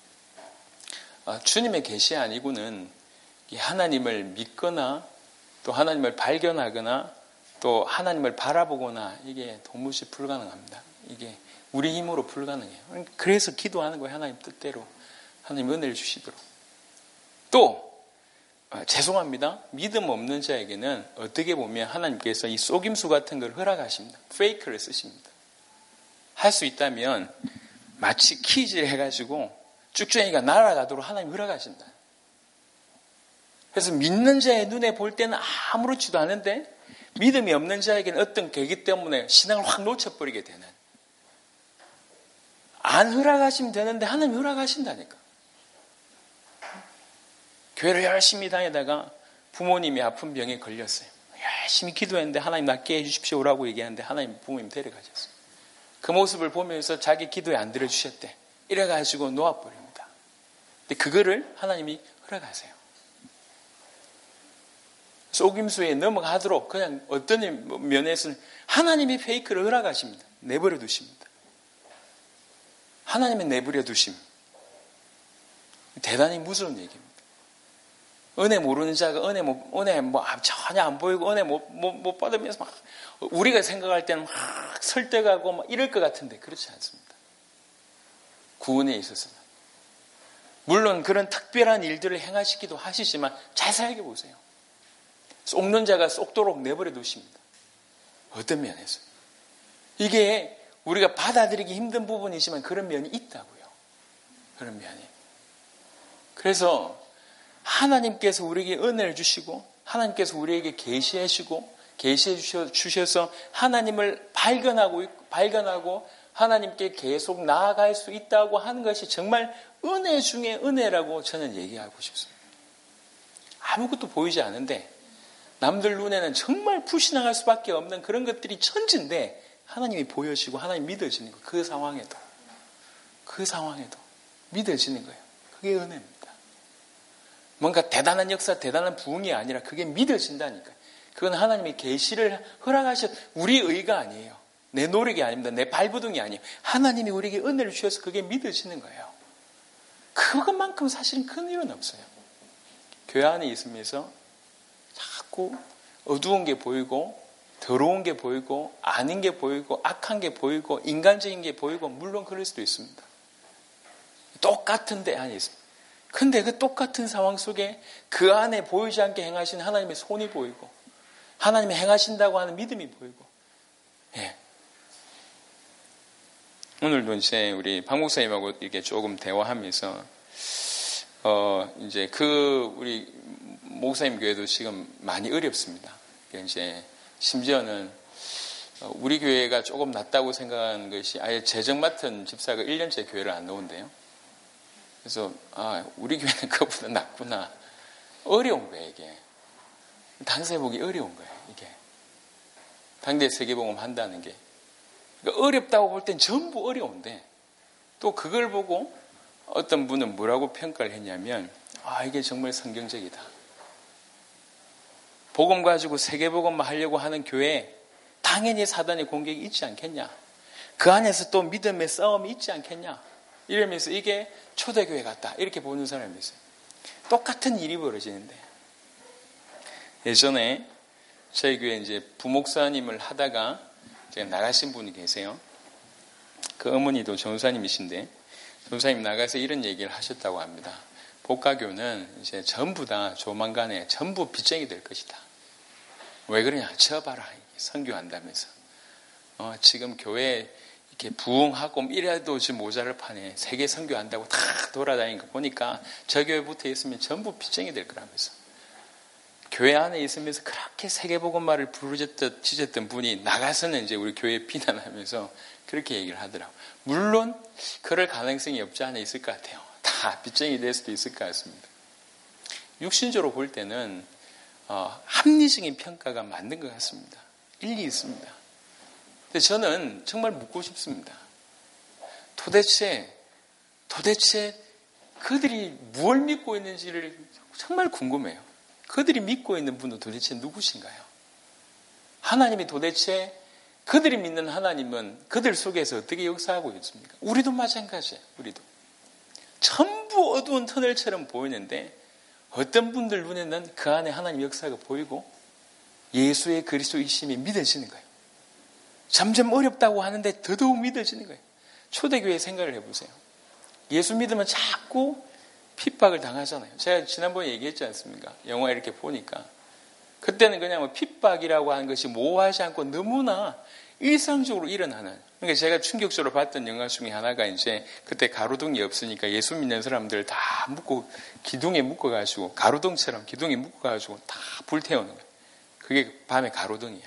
주님의 계시 아니고는 하나님을 믿거나 또 하나님을 발견하거나 또 하나님을 바라보거나 이게 도무지 불가능합니다. 이게 우리 힘으로 불가능해요. 그래서 기도하는 거예요. 하나님 뜻대로. 하나님 은혜를 주시도록. 또 아, 죄송합니다. 믿음 없는 자에게는 어떻게 보면 하나님께서 이 속임수 같은 걸 허락하십니다. 페이크를 쓰십니다. 할 수 있다면 마치 퀴즈를 해가지고 쭉쭉이가 날아가도록 하나님 허락하신다. 그래서 믿는 자의 눈에 볼 때는 아무렇지도 않은데 믿음이 없는 자에게는 어떤 계기 때문에 신앙을 확 놓쳐버리게 되는. 안 허락하시면 되는데 하나님 허락하신다니까. 교회를 열심히 다니다가 부모님이 아픈 병에 걸렸어요. 열심히 기도했는데 하나님 낫게 해주십시오라고 얘기하는데 하나님 부모님 데려가셨어요. 그 모습을 보면서 자기 기도에 안 들어주셨대. 이래가지고 놓아버립니다. 근데 그거를 하나님이 허락하세요. 속임수에 넘어가도록 그냥 어떤 면에서는 하나님이 페이크를 허락하십니다. 내버려 두십니다. 하나님의 내버려 두심. 대단히 무서운 얘기입니다. 은혜 모르는 자가 은혜 못, 은혜 뭐 전혀 안 보이고 은혜 못, 못, 못 받으면서 막 우리가 생각할 때는 막 설득하고 막 이럴 것 같은데 그렇지 않습니다. 구원에 있어서는. 물론 그런 특별한 일들을 행하시기도 하시지만 잘 살게 보세요. 속는 자가 속도록 내버려 두십니다. 어떤 면에서. 이게 우리가 받아들이기 힘든 부분이지만 그런 면이 있다고요. 그런 면이. 그래서 하나님께서 우리에게 은혜를 주시고 하나님께서 우리에게 계시해 주시고 계시해 주셔서 하나님을 발견하고 발견하고 하나님께 계속 나아갈 수 있다고 하는 것이 정말 은혜 중에 은혜라고 저는 얘기하고 싶습니다. 아무것도 보이지 않은데 남들 눈에는 정말 불신앙할 수밖에 없는 그런 것들이 천지인데 하나님이 보여지고 하나님 믿어지는 거예요. 그 상황에도 그 상황에도 믿어지는 거예요. 그게 은혜입니다. 뭔가 대단한 역사, 대단한 부흥이 아니라 그게 믿어진다니까요. 그건 하나님이 계시를 허락하셔. 우리 의가 아니에요. 내 노력이 아닙니다. 내 발부둥이 아니에요. 하나님이 우리에게 은혜를 주셔서 그게 믿어지는 거예요. 그것만큼 사실은 큰 일은 없어요. 교회 안에 있으면서 자꾸 어두운 게 보이고 더러운 게 보이고 아닌 게 보이고 악한 게 보이고 인간적인 게 보이고 물론 그럴 수도 있습니다. 똑같은 데 안에 있습니다. 근데 그 똑같은 상황 속에 그 안에 보이지 않게 행하신 하나님의 손이 보이고 하나님이 행하신다고 하는 믿음이 보이고 예. 오늘도 이제 우리 박 목사님하고 이렇게 조금 대화하면서 어 이제 그 우리 목사님 교회도 지금 많이 어렵습니다. 이제 심지어는 우리 교회가 조금 낫다고 생각하는 것이 아예 재정 맡은 집사가 일 년째 교회를 안 나온대요. 그래서 아 우리 교회는 그것보다 낫구나. 어려운 거예요 이게. 당사해 보기 어려운 거예요 이게. 당대 세계복음 한다는 게. 그러니까 어렵다고 볼 땐 전부 어려운데 또 그걸 보고 어떤 분은 뭐라고 평가를 했냐면 아 이게 정말 성경적이다. 복음 가지고 세계복음만 하려고 하는 교회에 당연히 사단의 공격이 있지 않겠냐. 그 안에서 또 믿음의 싸움이 있지 않겠냐. 이러면서 이게 초대교회 같다. 이렇게 보는 사람이 있어요. 똑같은 일이 벌어지는데. 예전에 저희 교회 이제 부목사님을 하다가 제가 나가신 분이 계세요. 그 어머니도 전사님이신데 전사님 나가서 이런 얘기를 하셨다고 합니다. 복가교는 이제 전부 다 조만간에 전부 빚쟁이 될 것이다. 왜 그러냐? 쳐봐라. 선교한다면서. 어, 지금 교회 이렇게 부흥하고 이래도 지금 모자를 파네. 세계 선교한다고 다 돌아다니는 거 보니까 저 교회 붙어 있으면 전부 빚쟁이 될 거라면서. 교회 안에 있으면서 그렇게 세계복음화를 부르짖던 짖었던 분이 나가서는 이제 우리 교회 비난하면서 그렇게 얘기를 하더라고요. 물론 그럴 가능성이 없지 않아 있을 것 같아요. 다 빚쟁이 될 수도 있을 것 같습니다. 육신적으로 볼 때는 어, 합리적인 평가가 맞는 것 같습니다. 일리 있습니다. 근데 저는 정말 묻고 싶습니다. 도대체 도대체 그들이 무엇을 믿고 있는지를 정말 궁금해요. 그들이 믿고 있는 분은 도대체 누구신가요? 하나님이 도대체 그들이 믿는 하나님은 그들 속에서 어떻게 역사하고 있습니까? 우리도 마찬가지예요. 우리도. 전부 어두운 터널처럼 보이는데 어떤 분들 눈에는 그 안에 하나님 역사가 보이고 예수의 그리스도이심이 믿어지는 거예요. 점점 어렵다고 하는데 더더욱 믿어지는 거예요. 초대교회 생각을 해보세요. 예수 믿으면 자꾸 핍박을 당하잖아요. 제가 지난번에 얘기했지 않습니까? 영화 이렇게 보니까. 그때는 그냥 뭐 핍박이라고 하는 것이 모호하지 않고 너무나 일상적으로 일어나는 그러니까 제가 충격적으로 봤던 영화 중에 하나가 이제 그때 가로등이 없으니까 예수 믿는 사람들 다 묶고 기둥에 묶어가지고 가로등처럼 기둥에 묶어가지고 다 불태우는 거예요. 그게 밤에 가로등이야.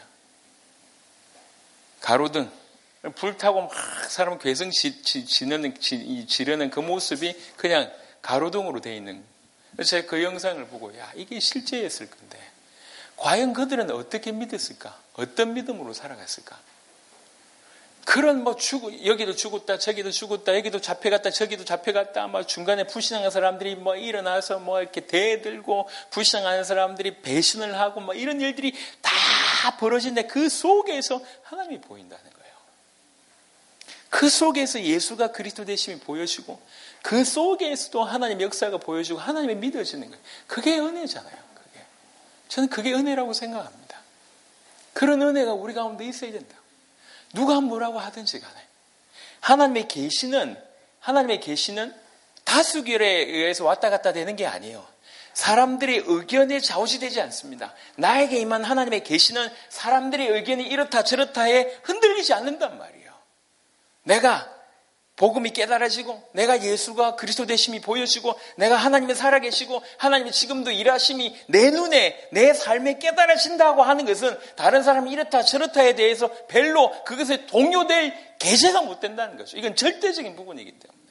가로등. 불타고 막 사람 괴성 지, 지, 지르는, 지, 지르는 그 모습이 그냥 가로등으로 돼 있는 거예요. 그래서 제가 그 영상을 보고 야 이게 실제였을 건데 과연 그들은 어떻게 믿었을까? 어떤 믿음으로 살아갔을까? 그런 뭐 죽 여기도 죽었다 저기도 죽었다 여기도 잡혀갔다 저기도 잡혀갔다 막 중간에 불신앙한 사람들이 뭐 일어나서 뭐 이렇게 대들고 불신앙하는 사람들이 배신을 하고 뭐 이런 일들이 다 벌어진데 그 속에서 하나님이 보인다는 거예요. 그 속에서 예수가 그리스도 되심이 보여지고 그 속에서도 하나님의 역사가 보여지고 하나님이 믿어지는 거예요. 그게 은혜잖아요. 그게. 저는 그게 은혜라고 생각합니다. 그런 은혜가 우리 가운데 있어야 된다. 누가 뭐라고 하든지 간에 하나님의 계시는 하나님의 계시는 다수결에 의해서 왔다 갔다 되는 게 아니에요. 사람들의 의견에 좌우지되지 않습니다. 나에게 임한 하나님의 계시는 사람들의 의견이 이렇다 저렇다에 흔들리지 않는단 말이에요. 내가 복음이 깨달아지고 내가 예수가 그리스도 되심이 보여지고 내가 하나님이 살아계시고 하나님이 지금도 일하심이 내 눈에 내 삶에 깨달아진다고 하는 것은 다른 사람이 이렇다 저렇다에 대해서 별로 그것에 동요될 계제가 못 된다는 거죠. 이건 절대적인 부분이기 때문에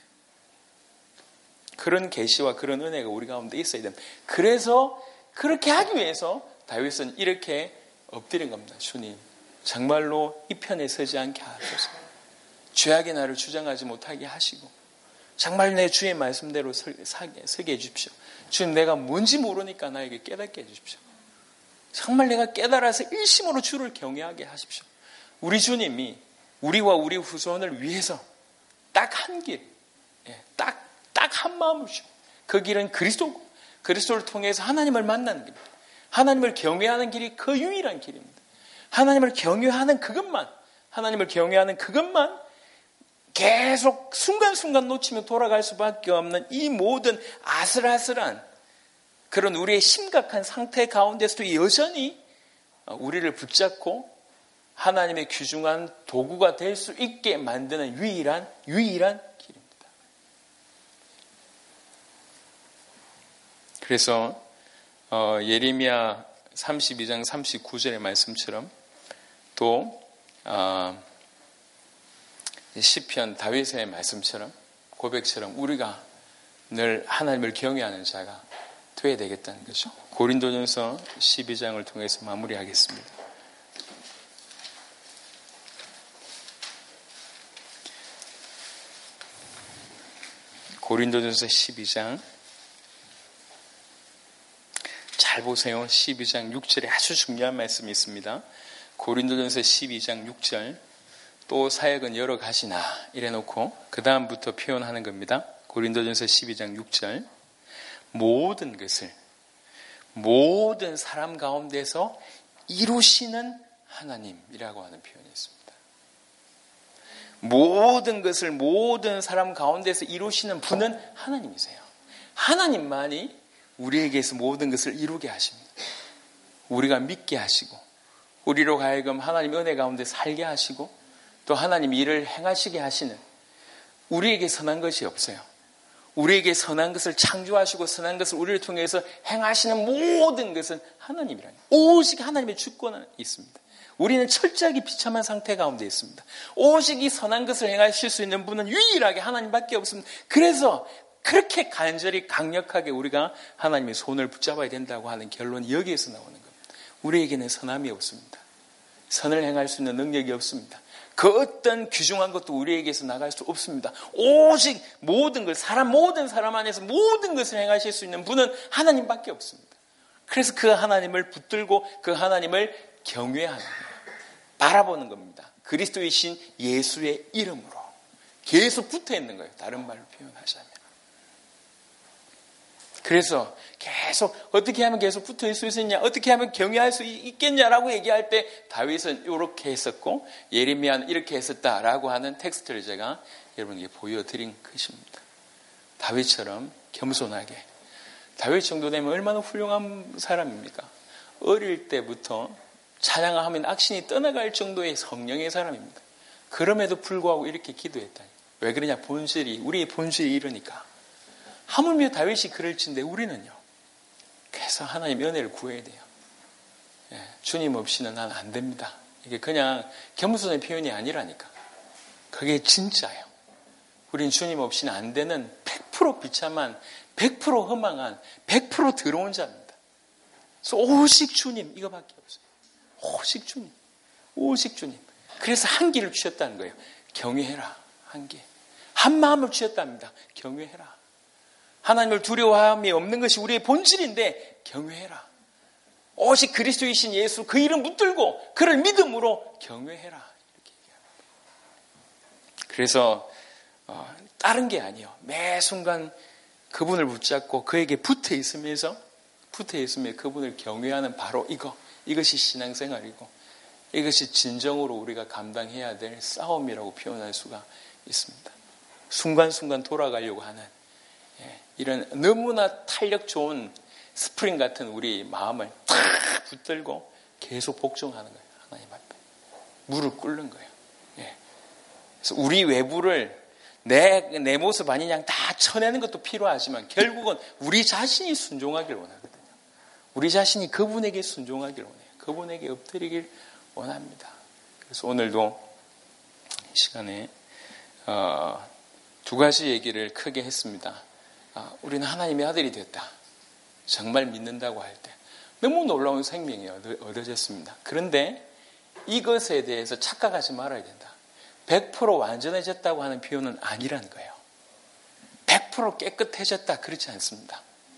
그런 계시와 그런 은혜가 우리 가운데 있어야 됩니다. 그래서 그렇게 하기 위해서 다윗은 이렇게 엎드린 겁니다. 주님 정말로 이 편에 서지 않게 하소서. 죄악의 나를 주장하지 못하게 하시고 정말 내 주의 말씀대로 서게 해주십시오. 주님 내가 뭔지 모르니까 나에게 깨닫게 해주십시오. 정말 내가 깨달아서 일심으로 주를 경외하게 하십시오. 우리 주님이 우리와 우리 후손을 위해서 딱 한 길, 딱, 딱 한 마음을 주시고 그 길은 그리스도고 그리스도를 통해서 하나님을 만나는 길입니다. 하나님을 경외하는 길이 그 유일한 길입니다. 하나님을 경외하는 그것만 하나님을 경외하는 그것만 계속 순간순간 놓치며 돌아갈 수밖에 없는 이 모든 아슬아슬한 그런 우리의 심각한 상태 가운데서도 여전히 우리를 붙잡고 하나님의 귀중한 도구가 될 수 있게 만드는 유일한 유일한 길입니다. 그래서 어, 예레미야 삼십이 장 삼십구 절의 말씀처럼 또 어, 시편 다윗의 말씀처럼 고백처럼 우리가 늘 하나님을 경외하는 자가 되어야 되겠다는 거죠. 고린도전서 십이 장을 통해서 마무리하겠습니다. 고린도전서 십이 장 잘 보세요. 십이 장 육 절에 아주 중요한 말씀이 있습니다. 고린도전서 십이 장 육 절 또 사역은 여러 가지나 이래놓고 그 다음부터 표현하는 겁니다. 고린도전서 십이 장 육 절 모든 것을 모든 사람 가운데서 이루시는 하나님이라고 하는 표현이 있습니다. 모든 것을 모든 사람 가운데서 이루시는 분은 하나님이세요. 하나님만이 우리에게서 모든 것을 이루게 하십니다. 우리가 믿게 하시고 우리로 하여금 하나님 은혜 가운데 살게 하시고 또 하나님 일을 행하시게 하시는 우리에게 선한 것이 없어요. 우리에게 선한 것을 창조하시고 선한 것을 우리를 통해서 행하시는 모든 것은 하나님이라니 오직 하나님의 주권은 있습니다. 우리는 철저하게 비참한 상태 가운데 있습니다. 오직 이 선한 것을 행하실 수 있는 분은 유일하게 하나님밖에 없습니다. 그래서 그렇게 간절히 강력하게 우리가 하나님의 손을 붙잡아야 된다고 하는 결론이 여기에서 나오는 겁니다. 우리에게는 선함이 없습니다. 선을 행할 수 있는 능력이 없습니다. 그 어떤 귀중한 것도 우리에게서 나갈 수 없습니다. 오직 모든 걸 사람 모든 사람 안에서 모든 것을 행하실 수 있는 분은 하나님밖에 없습니다. 그래서 그 하나님을 붙들고 그 하나님을 경외하는 거예요. 바라보는 겁니다. 그리스도이신 예수의 이름으로 계속 붙어 있는 거예요. 다른 말로 표현하자면. 그래서 계속 어떻게 하면 계속 붙어 있을 수 있냐, 어떻게 하면 경외할 수 있겠냐라고 얘기할 때 다윗은 이렇게 했었고 예레미야는 이렇게 했었다라고 하는 텍스트를 제가 여러분에게 보여드린 것입니다. 다윗처럼 겸손하게. 다윗 정도 되면 얼마나 훌륭한 사람입니까? 어릴 때부터 찬양을 하면 악신이 떠나갈 정도의 성령의 사람입니다. 그럼에도 불구하고 이렇게 기도했다니. 왜 그러냐? 본질이, 우리의 본질이 이러니까. 하물며 다윗이 그럴진데 우리는요. 그래서 하나님의 은혜를 구해야 돼요. 예, 주님 없이는 난 안 됩니다. 이게 그냥 겸손의 표현이 아니라니까. 그게 진짜예요. 우린 주님 없이는 안 되는 백 퍼센트 비참한, 백 퍼센트 허망한, 백 퍼센트 더러운 자입니다. 그래서 오직 주님 이거밖에 없어요. 오직 주님. 오직 주님. 그래서 한 길을 주셨다는 거예요. 경외해라. 한 길. 한 마음을 주셨답니다. 경외해라. 하나님을 두려워함이 없는 것이 우리의 본질인데 경외해라. 오직 그리스도이신 예수 그 이름 붙들고 그를 믿음으로 경외해라. 이렇게 얘기합니다. 그래서 어, 다른 게 아니에요. 매 순간 그분을 붙잡고 그에게 붙어 있으면서 붙어 있으며 그분을 경외하는 바로 이거. 이것이 신앙생활이고 이것이 진정으로 우리가 감당해야 될 싸움이라고 표현할 수가 있습니다. 순간순간 돌아가려고 하는 예, 이런 너무나 탄력 좋은 스프링 같은 우리 마음을 탁 붙들고 계속 복종하는 거예요. 하나님 앞에. 무릎 꿇는 거예요. 예. 그래서 우리 외부를 내, 내 모습 아닌 양 다 쳐내는 것도 필요하지만 결국은 우리 자신이 순종하길 원하거든요. 우리 자신이 그분에게 순종하길 원해요. 그분에게 엎드리길 원합니다. 그래서 오늘도 이 시간에 어, 두 가지 얘기를 크게 했습니다. 아, 우리는 하나님의 아들이 됐다. 정말 믿는다고 할 때 너무 놀라운 생명이 얻어졌습니다. 그런데 이것에 대해서 착각하지 말아야 된다. 백 퍼센트 완전해졌다고 하는 표현은 아니라는 거예요. 백 퍼센트 깨끗해졌다 그렇지 않습니다.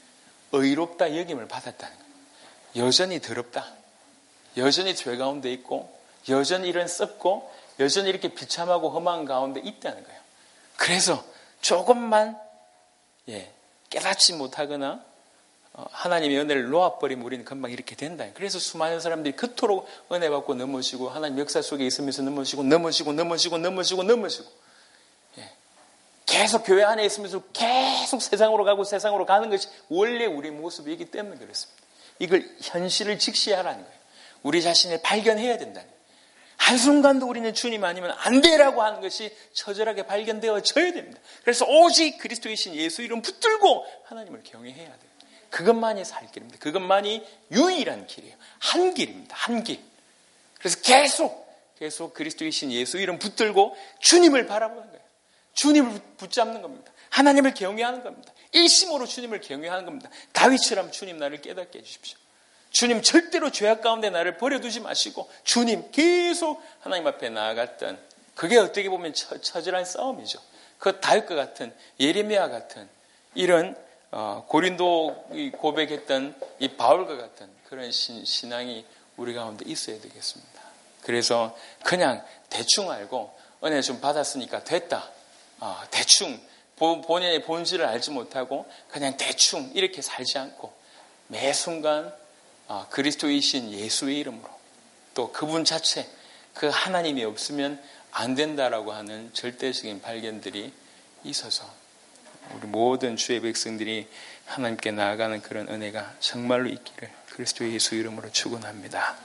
의롭다 여김을 받았다는 거예요. 여전히 더럽다. 여전히 죄 가운데 있고 여전히 이런 썩고 여전히 이렇게 비참하고 험한 가운데 있다는 거예요. 그래서 조금만 예, 깨닫지 못하거나 어, 하나님의 은혜를 놓아버리면 우리는 금방 이렇게 된다. 그래서 수많은 사람들이 그토록 은혜 받고 넘어지고 하나님 역사 속에 있으면서 넘어지고 넘어지고 넘어지고 넘어지고 넘어지고 예, 계속 교회 안에 있으면서 계속 세상으로 가고 세상으로 가는 것이 원래 우리 모습이기 때문에 그렇습니다. 이걸 현실을 직시하라는 거예요. 우리 자신을 발견해야 된다는 거예요. 한순간도 우리는 주님 아니면 안 되라고 하는 것이 처절하게 발견되어져야 됩니다. 그래서 오직 그리스도이신 예수 이름 붙들고 하나님을 경외해야 돼요. 그것만이 살 길입니다. 그것만이 유일한 길이에요. 한 길입니다. 한 길. 그래서 계속 계속 그리스도이신 예수 이름 붙들고 주님을 바라보는 거예요. 주님을 붙잡는 겁니다. 하나님을 경외하는 겁니다. 일심으로 주님을 경외하는 겁니다. 다윗처럼 주님 나를 깨닫게 해주십시오. 주님 절대로 죄악 가운데 나를 버려두지 마시고 주님 계속 하나님 앞에 나아갔던 그게 어떻게 보면 처, 처절한 싸움이죠. 그 다윗과 같은 예레미야 같은 이런 어, 고린도 고백했던 이 바울과 같은 그런 신, 신앙이 우리 가운데 있어야 되겠습니다. 그래서 그냥 대충 알고 은혜 좀 받았으니까 됐다. 어, 대충 본인의 본질을 알지 못하고 그냥 대충 이렇게 살지 않고 매 순간 어, 그리스도이신 예수의 이름으로 또 그분 자체 그 하나님이 없으면 안 된다라고 하는 절대적인 발견들이 있어서 우리 모든 주의 백성들이 하나님께 나아가는 그런 은혜가 정말로 있기를 그리스도 예수 이름으로 축원합니다.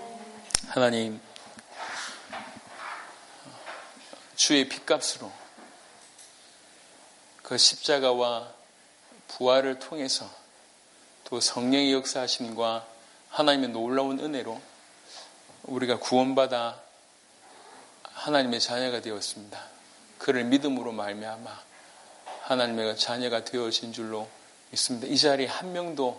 하나님 주의 핏값으로 그 십자가와 부활을 통해서 또 성령의 역사하심과 하나님의 놀라운 은혜로 우리가 구원받아 하나님의 자녀가 되었습니다. 그를 믿음으로 말미암아 하나님의 자녀가 되어진 줄로 믿습니다. 이 자리에 한 명도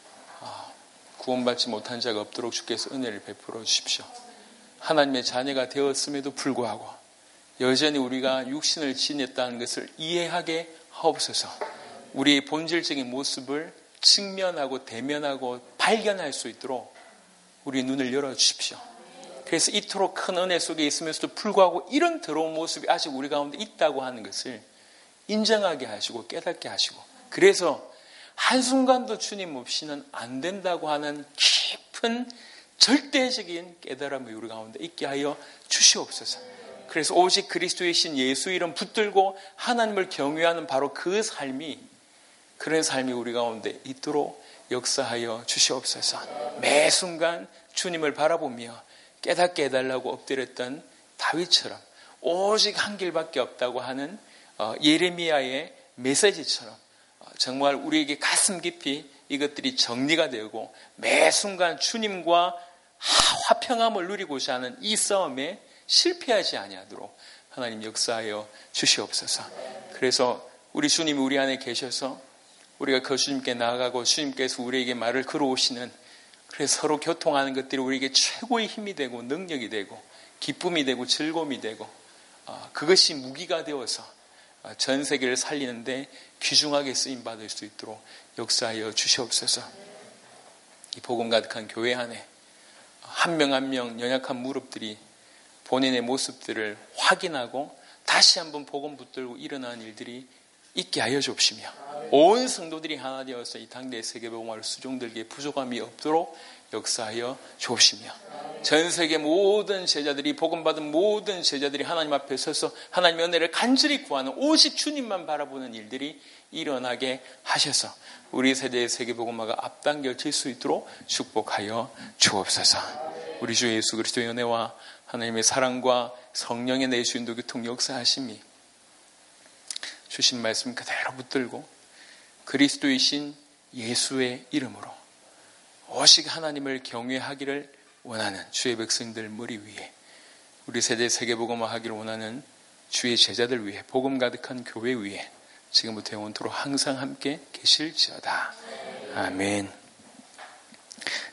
구원받지 못한 자가 없도록 주께서 은혜를 베풀어 주십시오. 하나님의 자녀가 되었음에도 불구하고 여전히 우리가 육신을 지녔다는 것을 이해하게 하옵소서. 우리의 본질적인 모습을 측면하고 대면하고 발견할 수 있도록 우리 눈을 열어주십시오. 그래서 이토록 큰 은혜 속에 있으면서도 불구하고 이런 더러운 모습이 아직 우리 가운데 있다고 하는 것을 인정하게 하시고 깨닫게 하시고 그래서 한순간도 주님 없이는 안 된다고 하는 깊은 절대적인 깨달음이 우리 가운데 있게 하여 주시옵소서. 그래서 오직 그리스도이신 예수 이름 붙들고 하나님을 경외하는 바로 그 삶이 그런 삶이 우리 가운데 있도록 역사하여 주시옵소서. 매 순간 주님을 바라보며 깨닫게 해달라고 엎드렸던 다윗처럼 오직 한 길밖에 없다고 하는 예레미야의 메시지처럼 정말 우리에게 가슴 깊이 이것들이 정리가 되고 매 순간 주님과 화평함을 누리고자 하는 이 싸움에 실패하지 아니하도록 하나님 역사하여 주시옵소서. 그래서 우리 주님이 우리 안에 계셔서 우리가 그 주님께 나아가고 주님께서 우리에게 말을 걸어오시는, 그래서 서로 교통하는 것들이 우리에게 최고의 힘이 되고 능력이 되고 기쁨이 되고 즐거움이 되고 그것이 무기가 되어서 전 세계를 살리는데 귀중하게 쓰임받을 수 있도록 역사하여 주시옵소서. 이 복음 가득한 교회 안에 한 명 한 명 연약한 무릎들이 본인의 모습들을 확인하고 다시 한번 복음 붙들고 일어나는 일들이 있게 하여 주옵시며, 온 성도들이 하나 되어서 이 당대의 세계복음화를 수종들기에 부족함이 없도록 역사하여 주옵시며, 전 세계 모든 제자들이, 복음받은 모든 제자들이 하나님 앞에 서서 하나님의 은혜를 간절히 구하는, 오직 주님만 바라보는 일들이 일어나게 하셔서 우리 세대의 세계복음화가 앞당겨질 수 있도록 축복하여 주옵소서. 우리 주 예수 그리스도의 은혜와 하나님의 사랑과 성령의 내주인도 교통 역사하심이 주신 말씀 그대로 붙들고 그리스도이신 예수의 이름으로 오직 하나님을 경외하기를 원하는 주의 백성들 머리 위에, 우리 세대 세계복음화 하기를 원하는 주의 제자들 위해, 복음 가득한 교회 위에 지금부터 영원토록 항상 함께 계실지어다. 아멘.